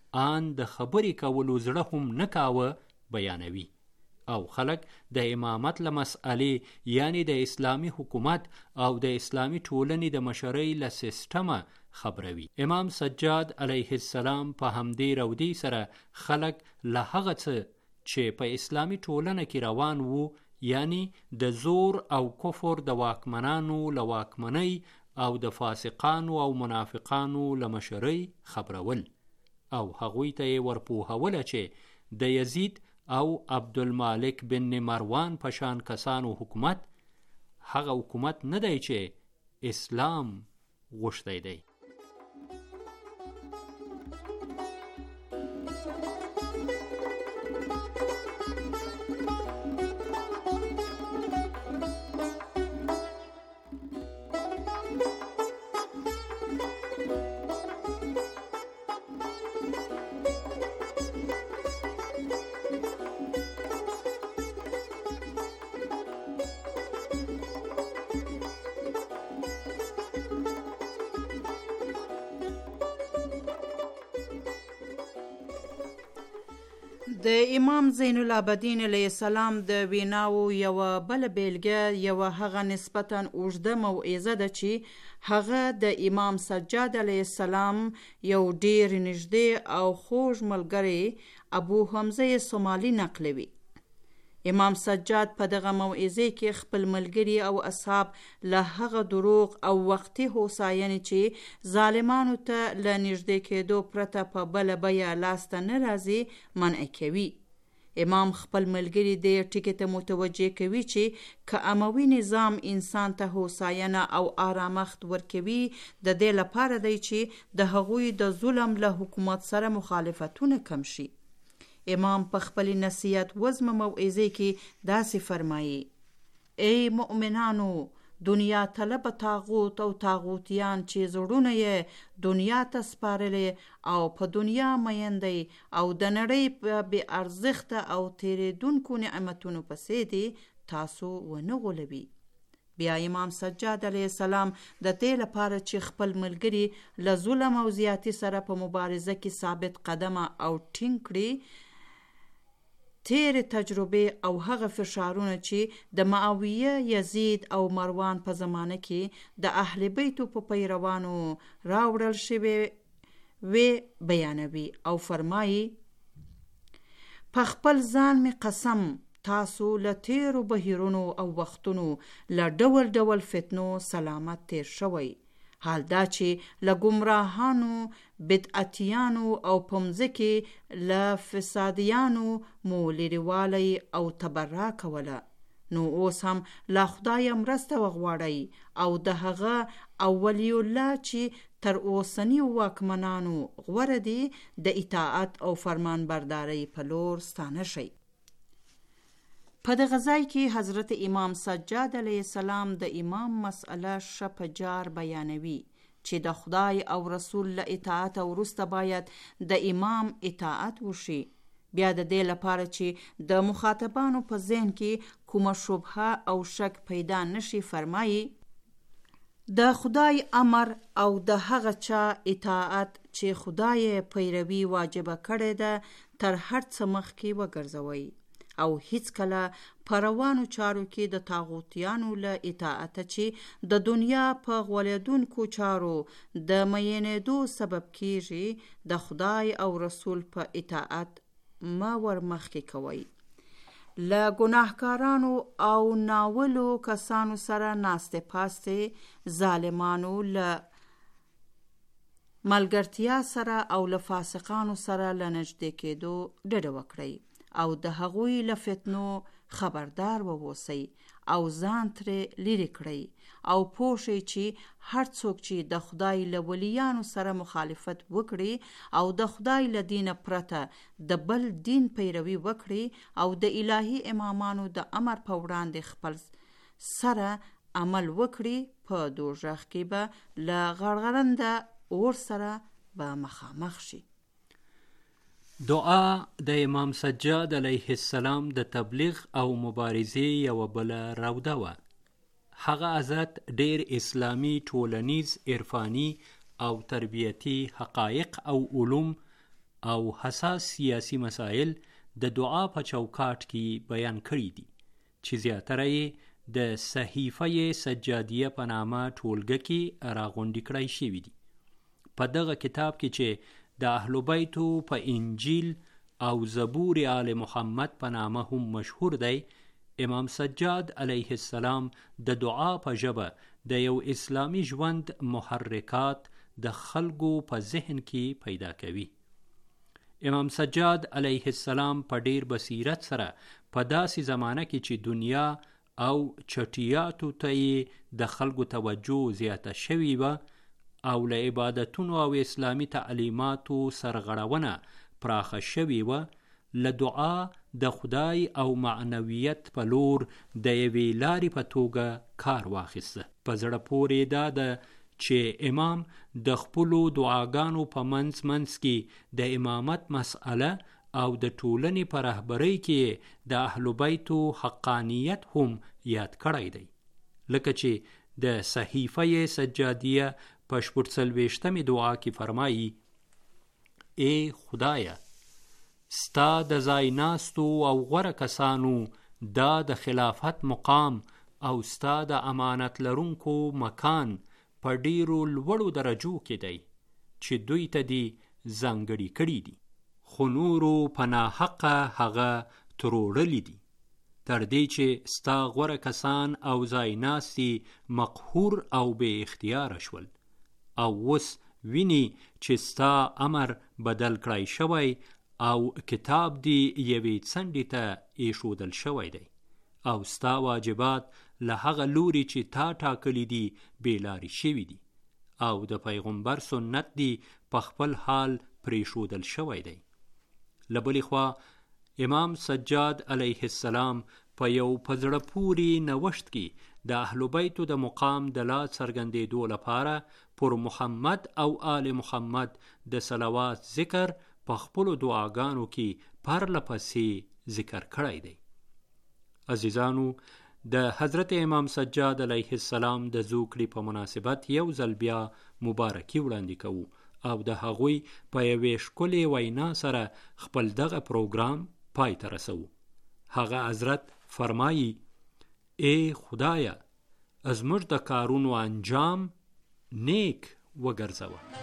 آن د خبرې کولو زړه هم نه کاوه بیانوي او خلک د امامت له مسئلې یعنی د اسلامي حکومت او د اسلامي ټولنې د مشرۍ له سیستمه خبروي. امام سجاد علیه السلام په همدې رودي سره خلک له هغه څه چې په اسلامي ټولنه کې روان وو یعنی د زور او کفر د واکمنانو له واکمنۍ او د فاسقانو او منافقانو له مشرۍ خبرول او هغوی ته یې ورپوهوله چې د یزید او عبدالمالک بن مروان پشان کسانو حکومت هغه حکومت نه دی چې اسلام غوښتی دی. د امام زین العابدین علیه السلام د ویناو یوه بله بیلګه یوه هغه نسبتا اوږده موعظه ده چې هغه د امام سجاد علیه السلام یو ډیر نږدې او خوږ ملګری ابو حمزه سومالي نقلوي. امام سجاد په دغه موعظې کې خپل ملګري او اصحاب له هغه دروغ او وختي هوساینې چې ظالمانو ته له نږدې کېدو پرته په بله بیه لاسته نه راځي منع کوي. امام خپل ملګري دې ټکي ته متوجه کوي چې که اموي نظام انسان ته هوساینه او آرامښت ورکوي د دې لپاره دی چې د هغوی د ظلم له حکومت سره مخالفتونه کم شي. امام په خپل نصیحت وزمه موعظې کې داسې فرمایي: ای مؤمنانو، دنیا طلب طاغوت او طاغوتیان چې زړونه یې دنیا ته سپارلې او په دنیا میندی او د نړۍ په بې ارزښته او تیریدونکو نعمتونو پسې دي، تاسو ونه غولوي. بیا امام سجاد علیه السلام د دې لپاره چې خپل ملګري له ظلم او زیاتی سره په مبارزه کې ثابت قدمه او ټینګ کړي، تیر تجربه او هغه فشارونه چې د معاویه، یزید او مروان په زمانه کې د اهل بیتو په پیروانو راوړل شوی وی بیانوي او فرمایي: په خپل ځان می قسم، تاسو له تیرو بهیرونو او وختونو له ډول ډول فتنو سلامت تیر شوی. حال دا چې له ګمراهانو، بدعتیانو او پمځکې له فسادیانو مو لرېوالی او تبرع کوله، نو اوس هم له خدایه مرسته وغواړئ او د هغه او ولی الله چې تر اوسني واکمنانو غوره دي د اطاعت او فرمان بردارۍ په لور ستانه شئ. په دغه ځای کې حضرت امام سجاد علیه السلام د امام مسئله ښه په جار بیانوي چې د خدای او رسول له اطاعت وروسته باید د امام اطاعت وشي. بیا د دې لپاره چې د مخاطبانو په ذهن کې کومه شبهه او شک پیدا نشي، فرمایي: د خدای امر او د هغه چا اطاعت چې خدای پیروي واجبه کړې ده تر هر څه مخکې وګرځوئ او هیڅ کله په روانو چارو کې د طاغوتیانو له اطاعت چې د دنیا په غولیدونکو چارو د مینېدو سبب کیږي د خدای او رسول په اطاعت ما ور مخکې کوي. له ګناهکارانو او ناولو کسانو سره ناستې پاستې، ظالمانو له ملګرتیا سره او له فاسقانو سره له نږدې کېدو ډډه وکړئ او د هغوی له فتنو خبردار ووسی او ځان ترې لرې کړئ او پوه شئ چې هر څوک چې د خدای له ولیانو سره مخالفت وکړي او د خدای له دینه پرته د بل دین پیروي وکړي او د الهي امامانو د امر په وړاندې خپل سره عمل وکړي، په دوزخ کې به له غړغړنده اور سره به مخامخ شي. دعا د امام سجاد علیه السلام د تبلیغ او مبارزې یوه بله روده وه. هغه حضرت ډیر اسلامي، ټولنیز، عرفاني او تربیتي حقایق او علوم او حساس سیاسي مسایل د دعا په چوکاټ کې بیان کړي دي چې زیاتره یې د صحیفه سجادیه په نامه ټولګه کې راغونډې کړای شوي دي. په دغه کتاب کې چې د اهل بیتو په انجیل او زبور آل محمد په نامه هم مشهور دی، امام سجاد علیه السلام د دعا په ژبه د یو اسلامی ژوند محرکات د خلکو په ذهن کې پیدا کوي. امام سجاد علیه السلام په ډیر بصیرت سره په داسې زمانه کې چې دنیا او چټیاتو ته یې د خلکو توجه زیاته شوې وه او له عبادتونو او اسلامي تعلیماتو سرغړونه پراخه شوې وه، له دعا د خدای او معنویت په لور د یوې لارې په توګه کار واخیسته. په زړه پورې دا ده چې امام د خپلو دعاګانو په منځ منځ کې د امامت مسئله او د ټولنې په رهبرۍ کې د اهل بیتو حقانیت هم یاد کړی دی، لکه چې د صحیفه سجادیه په شپږ څلوېښتمې دعا کې فرمایي: ای خدایه، ستا د ځای ناستو او غوره کسانو دا د خلافت مقام او ستا د امانت لرونکو مکان په ډیرو لوړو درجو کې دی چې دوی ته دي ځانګړي کړي دي، خو نورو په ناحقه هغه تروړلي دي، تر دې چې ستا غوره کسان او ځای ناستي مقهور او بې اختیاره شول او اوس ویني چې ستا امر بدل کړای شوی او کتاب دی یوې څنډې ته ایښودل شوی دی او ستا واجبات له هغه لوري چې تا ټاکلي دي بېلارې شوي دي او د پیغمبر سنت دی په خپل حال پرېښودل شوی دی. له بلې خوا امام سجاد علیه السلام په یو په زړه پورې نوښت کې د اهل بیتو د مقام د لا څرګندېدو لپاره پر محمد او آل محمد د صلوات ذکر په خپلو دعاګانو کې پرله پسې ذکر کړی دی. عزیزانو، د حضرت امام سجاد علیه السلام د زوکړې په مناسبت یو ځل بیا مبارکي وړاندې کوو او د هغوی په یوې ښکلې وینا سره خپل دغه پروګرام پای ته رسوو. هغه حضرت فرمایي: ای خدایه، زموږ د کارونو انجام نیک وګرځوه.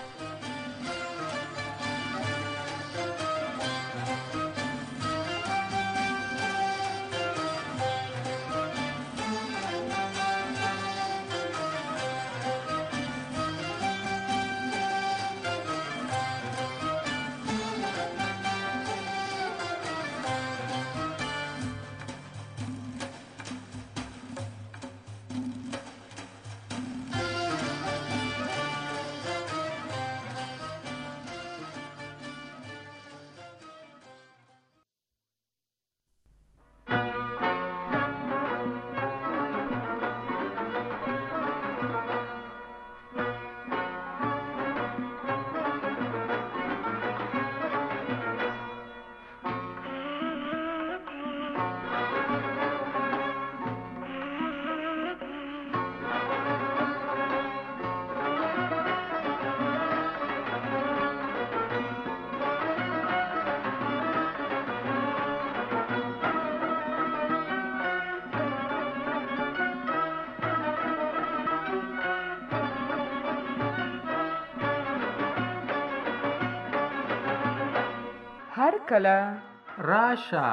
هر کله راشه.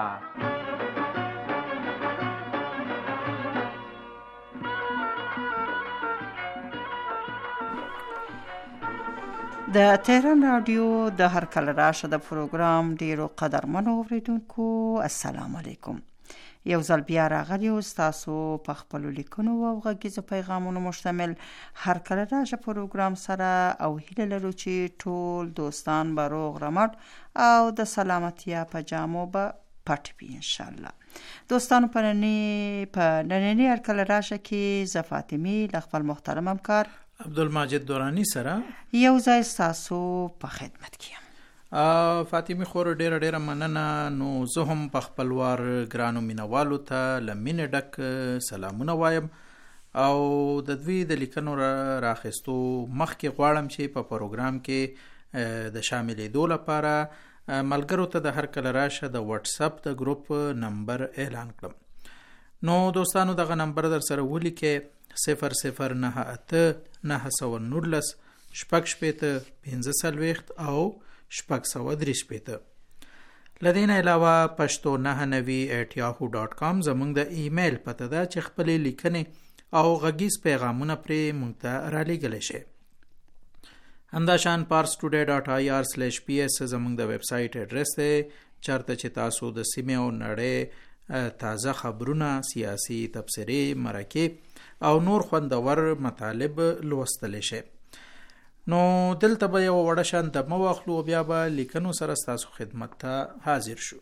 د تهران رادیو د هر کله راشه د پروګرام ډیرو قدرمنو اوریدونکو السلام علیکم. یو ځل بیا راغلی او ستاسو په خپلو لیکنو او غږیزو پیغامونو مشتمل هر کله راشه پروګرام سره او هیله لرو چې ټول دوستان به روغ رمټ او د سلامتیا په جامو به پټ وي ان شاء الله. دوستانو په نننی په نننی هر کله راشه کې ز فاطمی ل خپل محترم همکار عبدالماجد دورانی سره یو ځای ستاسو په خدمت کې یم. فاطمی خور ډیره ډیره مننه. نو زه هم په خپل وار ګرانو مینوالو ته له مینې ډک سلامونه وایم او د دوی د لیکنو را راخستو مخکې غواړم چې په پروګرام کې د شاملېدو لپاره ملګرو ته د هر کله راشه د واتس اپ د ګروپ نمبر اعلان کړم. نو دوستانو دغه نمبر در سره ولیکئ صفر صفر نه اته نه سوه نولس شپږ شپېته پنځه څلوېښت او شپږ سوه درې شپېته. له دې نه علاوه پښتو نهه نوي ایټ یاهو ډاټ کام زموږ د ایمیل پته ده چې خپلې لیکنې او غږیز پیغامونه پرې موږ ته رالیږلی شئ. همداشان پارس ټوډے ډاټ آی آر سلیش پی ایس زموږ د ویب سایټ ایډرس دی چېرته چې تاسو د سیمې او نړۍ تازه خبرونه، سیاسي تبصرې، مرکې او نور خوندور مطالب لوستلی شئ. نو دلته به یو وړه شان دمه واخلو او بیا به لیکنو سره ستاسو خدمت ته حاضر شو.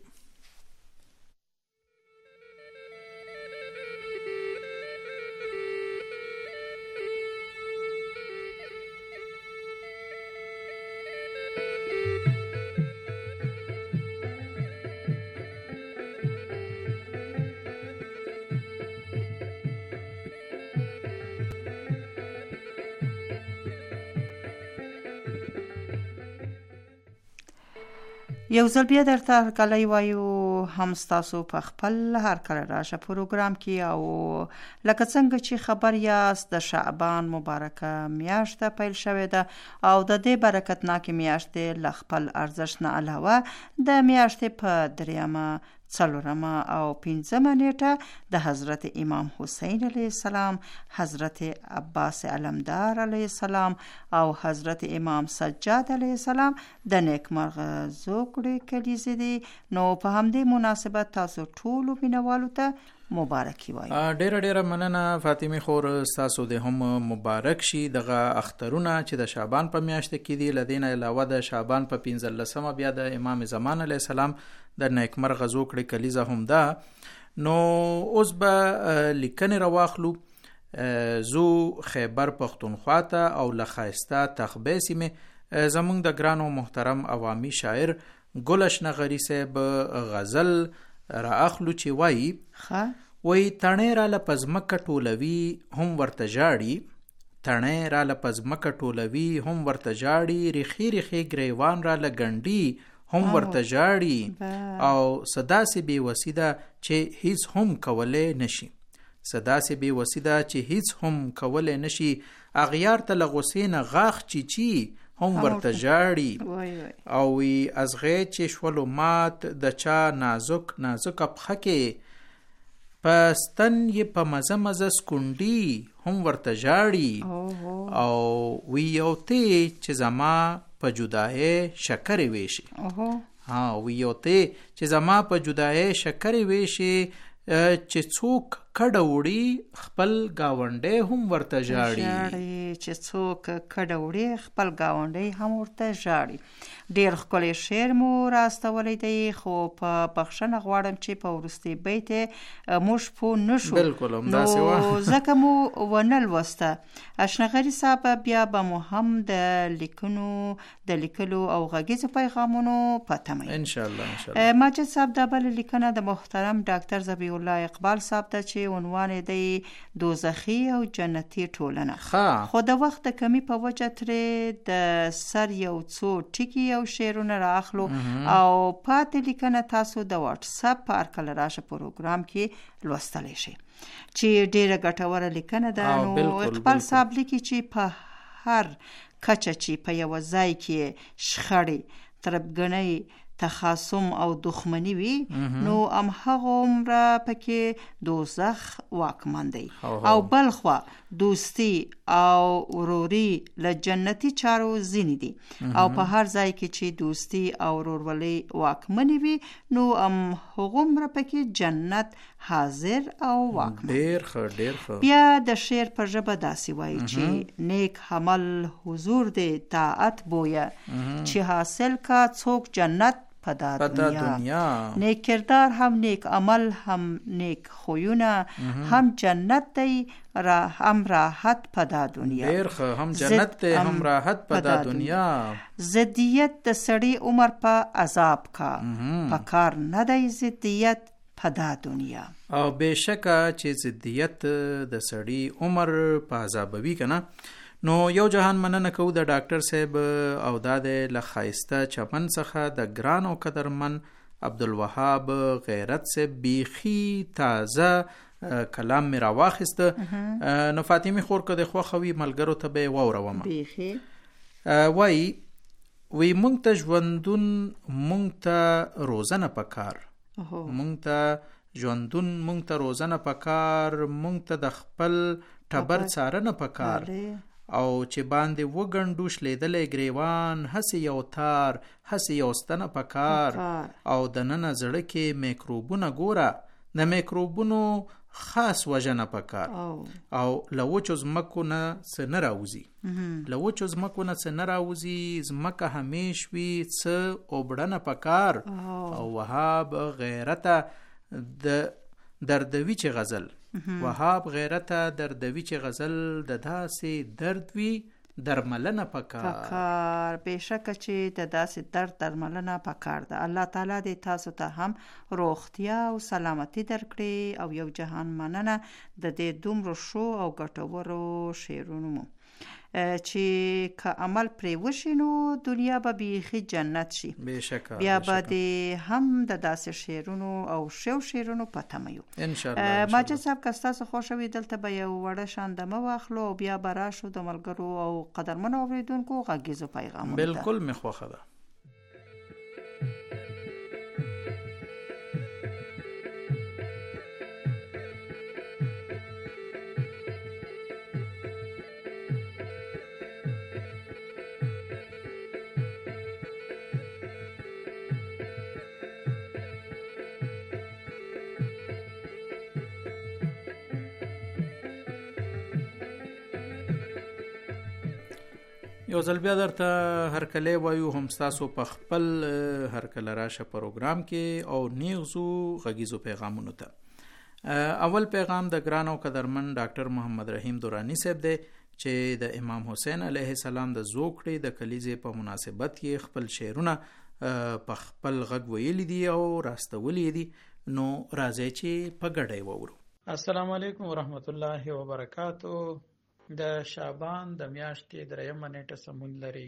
یو ځل بیا درته هرکلی وایو هم ستاسو په خپل هر کله راشه پروګرام کې، او لکه څنګه چې خبر یاست د شعبان مبارکه میاشته پیل شوې ده او د دې برکتناکې میاشتې له خپل ارزښت نه علاوه د میاشتې په دریمه، څلورمه او پنځمه نیټه د حضرت امام حسین علیه السلام، حضرت عباس علمدار علیه السلام او حضرت امام سجاد علیه السلام د نیکمرغه زوکړې کلیزې دي. نو په همدې مناسبت تاسو ټولو مینوالو ته مبارکي وایي. ډیره ډیره مننه فاطمه خور، تاسو د هم مبارک شي دغه اخترونه چې د شعبان په میاشت کې دي. لدین علاوه د شعبان په پنځلسمه بیا د امام زمان علیه السلام د نیکمرغه زوکړې کلیزه هم ده. نو اوس به لیکنې راواخلو. زو خیبر پختونخوا ته او له ښایسته تخبې سیمې زموږ د ګران او محترم عوامي شاعر ګل اشنغري صاحب غزل را اخلو چې وایي وایي تڼۍ را له پزمکه ټولوي هم ورته ژاړي، تڼۍ را له پزمکه ټولوي هم ورته ژاړي، ریخي ریخي ګریوان را له ګنډي هم ورته ژاړي، او صداسې بې وسي ده چې هیڅ هم کولی نشي، صداسې بې وسي ده چې هیڅ هم کولی نشي، اغیار ته له غوسې نه غاښ چیچي هم ورته ژاړي، او وی ازغې چې شولو مات د چا نازک نازک پښه کې پستن یې په مزه مزه سکونډي هم ورته ژاړي، او وی یو تی چې زما په جدای شکرې ویشي، ها وی یو تی چې زما په جدای شکرې ویشي، چې څوک کډه وړي خپل گاونډی هم ورته ژاړي، چې څوک کډه وړي خپل گاونډی هم ورته ژاړي. ډیر ښکلی شعر مو راستولی دی، خو په بخښنه غواړم چې په وروستي بیت موږ پوه نشو، بالکل همداسې وه، نو ځکه مو ونه لوسته. اشنغري صاحب بیا به مو هم د لیکنو د لیکلو او غږیزو پیغامونو په تمه ان شاء الله. ان شاء الله ماجد صاحب دا بل لیکنه د محترم ډاکټر ذبیح الله اقبال صاحب ته چې عنوان دی دوزخي او جنتي ټولنه، خو د وخت د کمی په وجه ترې د سر یو څو ټکي او شعرونه را اخلو، او پاتې لیکنه تاسو د واتس اپ په هرکله راشه پروګرام کې لوستلی شئ چې ډیره ګټوره لیکنه ده. نو اقبال صاحب لیکي چې په هر کچه چې په یو ځای کې شخړې، تربګنۍ، تخاصم او دښمنی وي، نو ام هغومره پکې دوزخ واکمن دی، او بلخوا دوستی او وروري له جنتی چارو ځینې دي، او په هر ځای کې چې دوستی او ورورولي واکمنی وي، نو ام هغومره پکې جنت حاضر او واکمن. ډیر ښه ډیر ښه. بیا د شعر په ژبه داسې وایي چې نیک عمل حضور دی طاعت بویه، چې حاصل کا څوک جنت په دا دنیا، دنیا. نیک کردار هم نیک عمل هم نیک خویونه هم جنت دی، را هم راحت په دا دنیا. ډیر ښه، هم جنت دی هم راحت په دا دنیا. ضدیت د سړي عمر په عذاب کا، په کار نه دی ضدیت په دا دنیا. او بېشکه چې ضدیت د سړي عمر په عذابوي کنه، نو یو جهان مننه کوو د ډاکټر صاحب او دا د له ښایسته چمن څخه د ګران او قدرمن عبدالوهاب غیرت صاحب بیخي تازه کلام می راواخیسته. نو فاطمه خور که د خوښوي ملګرو ته به یې واوروم. بیخي وایي وی مونږ ته ژوندون مونږ ته روزنه پکار مونږ ته ژوندون مونږ ته روزنه پکار مونږ ته د خپل ټبر څارنه پکار او چې باندې وګنډو شلیدلی ګریوان هسې یو تار هسې یو ستنه پکار او د ننه زړه کې میکروبونه ګوره د میکروبونو خاص وژنه پکار او له وچو ځمکو نه څه نه راوځي له وچو ځمکو نه څه نه راوځي ځمکه همیش وي څه اوبړنه پکار او وهاب غیرته د دردوي چې غزل وهاب غیرته دردوي چې غزل د داسې درد وي درملنه پکار پکار بېشکه چې د داسې درد درملنه پکار ده. الله تعالی دې تاسو ته هم روغتیا او سلامتی درکړي او یو جهان مننه د دې دومره ښو او ګټورو شعرونو مو چې که عمل پرې وشي نو دنیا به بیخي جنت شي. بېشکه بیا به دې هم د داسې شعرونو او ښو شعرونو په تمه یو انشاءالله. ماجد صاحب که ستاسو خوښوي دلته به یو وړه شاندمه واخلو او بیا به راشو د ملګرو او قدرمنو اورېدونکو غږیزو پیغامونو ته. بالکل مې خوښه ده. یو ځل بیا درته هرکلی وایو هم ستاسو په خپل هرکله راشه پروګرام کې او نیغزو غږیزو پیغامونو ته. اول پیغام د ګران او قدرمن ډاکټر محمد رحیم دورانی صاحب دی چې د امام حسین علیه السلام د زوکړې د کلیزې په مناسبت کې خپل شعرونه په خپل غږ ویلي دي او راستولی دي. نو راځي چې په ګډه یې وورو. السلام علیکم ورحمت الله وبرکاتو. د شعبان د میاشتې درېیمه نیټه سمون لري.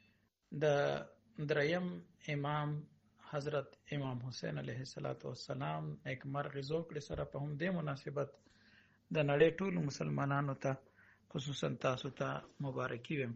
د درېیم امام حضرت امام حسین علیه السلام نیکمرغي زوکړې سره په هم دې مناسبت د نړۍ ټولو مسلمانانو ته خصوصا تاسو ته مبارکي ویم.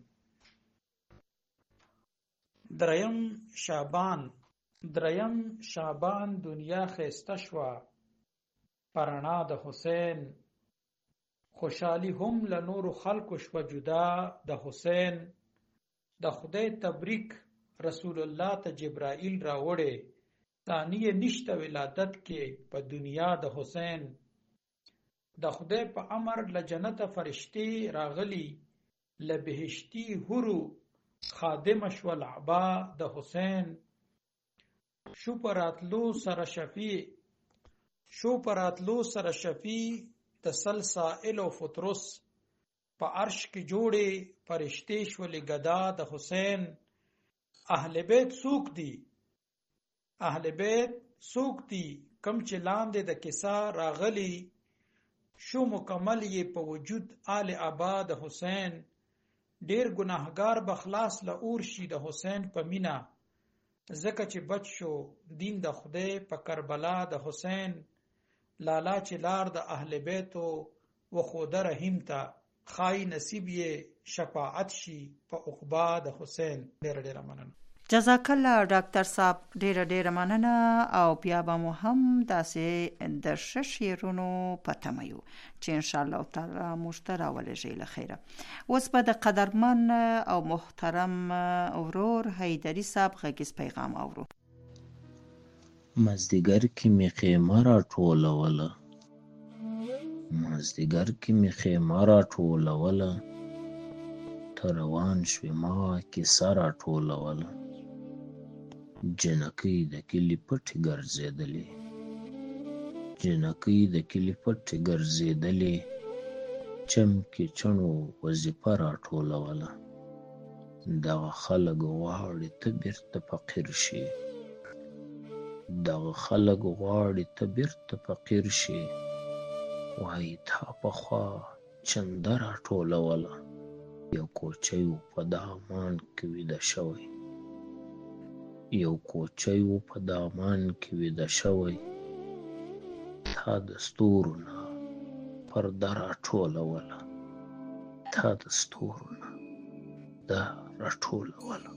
درېیم شعبان درېیم شعبان دنیا خیسته شوه پرانا د حسین خوشحالی هم له نورو خلکو شوه جدا د حسین. د خدای تبریک رسول الله ته جبرائیل راوړې ثانیه نشته ولادت کې په دنیا د حسین. د خدای په امر له جنت فرشتي راغلی له بهشتي هورو خادم شو العبا د حسین. شو پراتلو سره شفیع شو پراتلو سره شفیع د سلسائل او فطرس په عرش کې جوړې فرشتي شولې گدا د حسین. اهل بیت سوک دی اهل بیت سوک دی کم چې لاندې د کیسا راغلی شو مکمل یې په وجود آل ابا د حسین. ډیر ګناهګار بخلاص له اور شي د حسین په مینا ځکه چې بچ شو دین د خدای په کربلا د حسین. لالا چې لار د اهل بیتو و خود رحیم ته خای نصیب یې شفاعت شي په عقبا د حسین. ډیره ډیره مننه. جزاک الله ډاکټر صاحب، ډیره ډیره مننه. او بیا به مو هم داسې د ښه شعرونو په تمه یو چې انشاءالله تعالی موږ ته راولېږئ له خیره. اوس به د قدرمن او محترم ورور حیدري صاحب غږیز پیغام اورو. مازدیګر کې می خیمه راټولوله مازدیګر کې می خیمه راټولوله ته روان شوې ما کیسه راټولوله. جنکۍ د کلي پټې ګرځېدلې جنکۍ د کلي پټې ګرځېدلې چم کې چڼو وظیفه راټولوله. دغه خلک غواړي ته بیرته فقیر شي دغه خلک غواړي ته بیرته فقیر شي وایي تا پخوا چنده راټولوله یو کوچی و په دامان کې ویده شوی یو کوچی و په دامان کې ویده شوی تا د ستورو نه پرده راټولوله تا د ستورو نه دا راټولوله.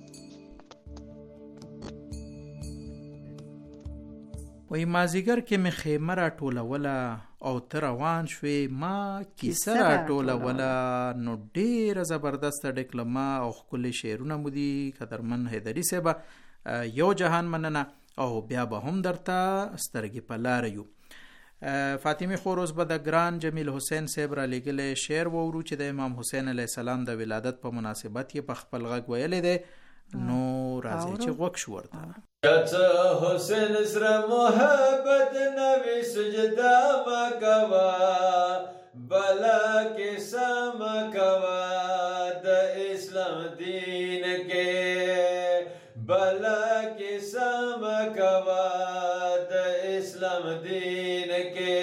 وی مازیګر کې مې خیمه راټولوله او ته روان شوې ما کیسه راټولوله. نو ډېره زبردسته ډکلما او ښکلي شعرونه مو دي قدرمن حیدري صاحبه. یو جهان مننه او بیا به هم درته سترګې په لاره یو. فاطمه خور اوس به د ګران جمیل حسین صاحب را لېږلی شعر وورو چې د امام حسین علیه السلام د ولادت په مناسبت یې په خپل غږ ویلی دی. نو راځئ چې غوږ شو ورته. چا حسین سره محبت نوی سجدا ما کوا بلا کې سم کوا د اسلام دین کې بلا کې سم کوا د اسلام دین کې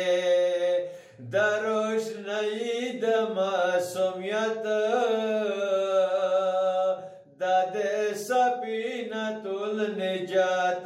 دروشنی د معصومیت نجات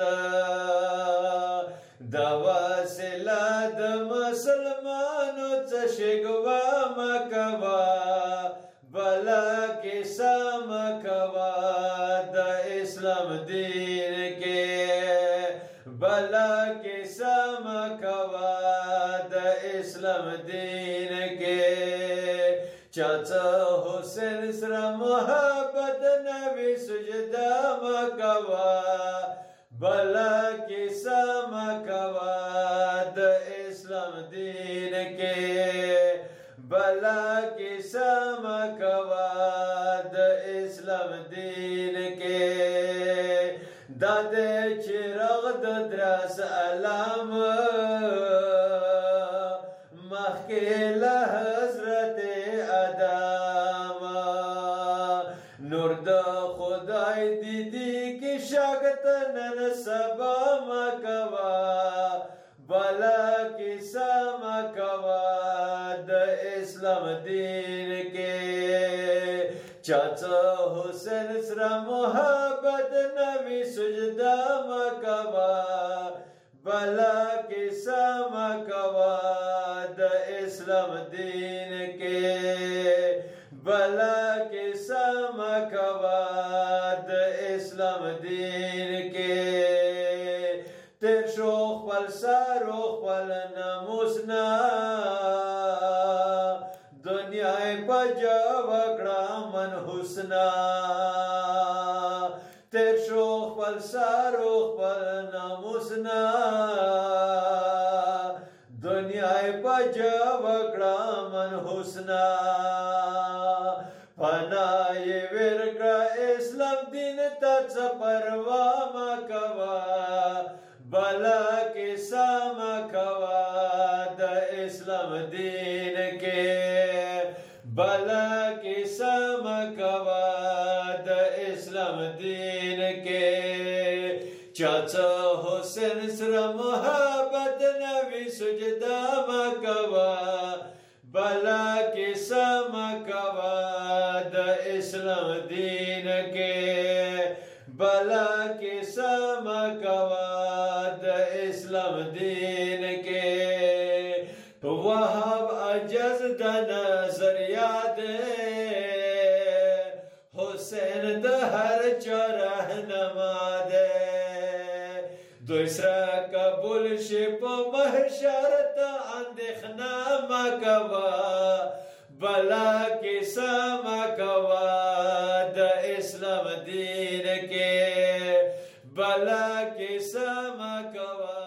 دا واسلا د مسلمانو څه شګوا مکوا بلا کې سم کوا د اسلام دین کې بلا کې سم کوا د اسلام دین کې چاچا حسین سره محبت نوی سجدا مکوا بلا کې سم کوا د اسلام دین کې بلا کې سم کوا د اسلام دین کې دا د چراغ د دراس علام مخکې له حضرت آدم نور د خدای دیدی کې شاګت نن سبا مکوا بلا کې سم کوا د اسلام دین کې چاچا حسین سره محبت نوی سجدا مکوا بلا کې سم کوا د اسلام دین کې بلا کې سم کوا د اسلام دین کې تیر شو خپل سر او خپل ناموس نه دنیا په جواب کړه من حسنا تیر شو خپل سر او خپل ناموس نه دنیا په جواب کړه من حسنا پناه ورکړه اسلام دین ته څه پروا مکوا بلا کې سم کوا د اسلام دین کې بلا کې سم کوا د اسلام دین کې چاچا حسین سره محبت نوی سجدا مکوا بلا کې سم کوا د اسلام دین کې بلا کې سم کوا د اسلام دین کې وهاب عجز د نظریات حسین د هر چا رهنما ده دوی سره قبول شي په محشر ته اندېښنه مه کوه بلا کې سم کوه د اسلام دین کې بلا کې سم کوه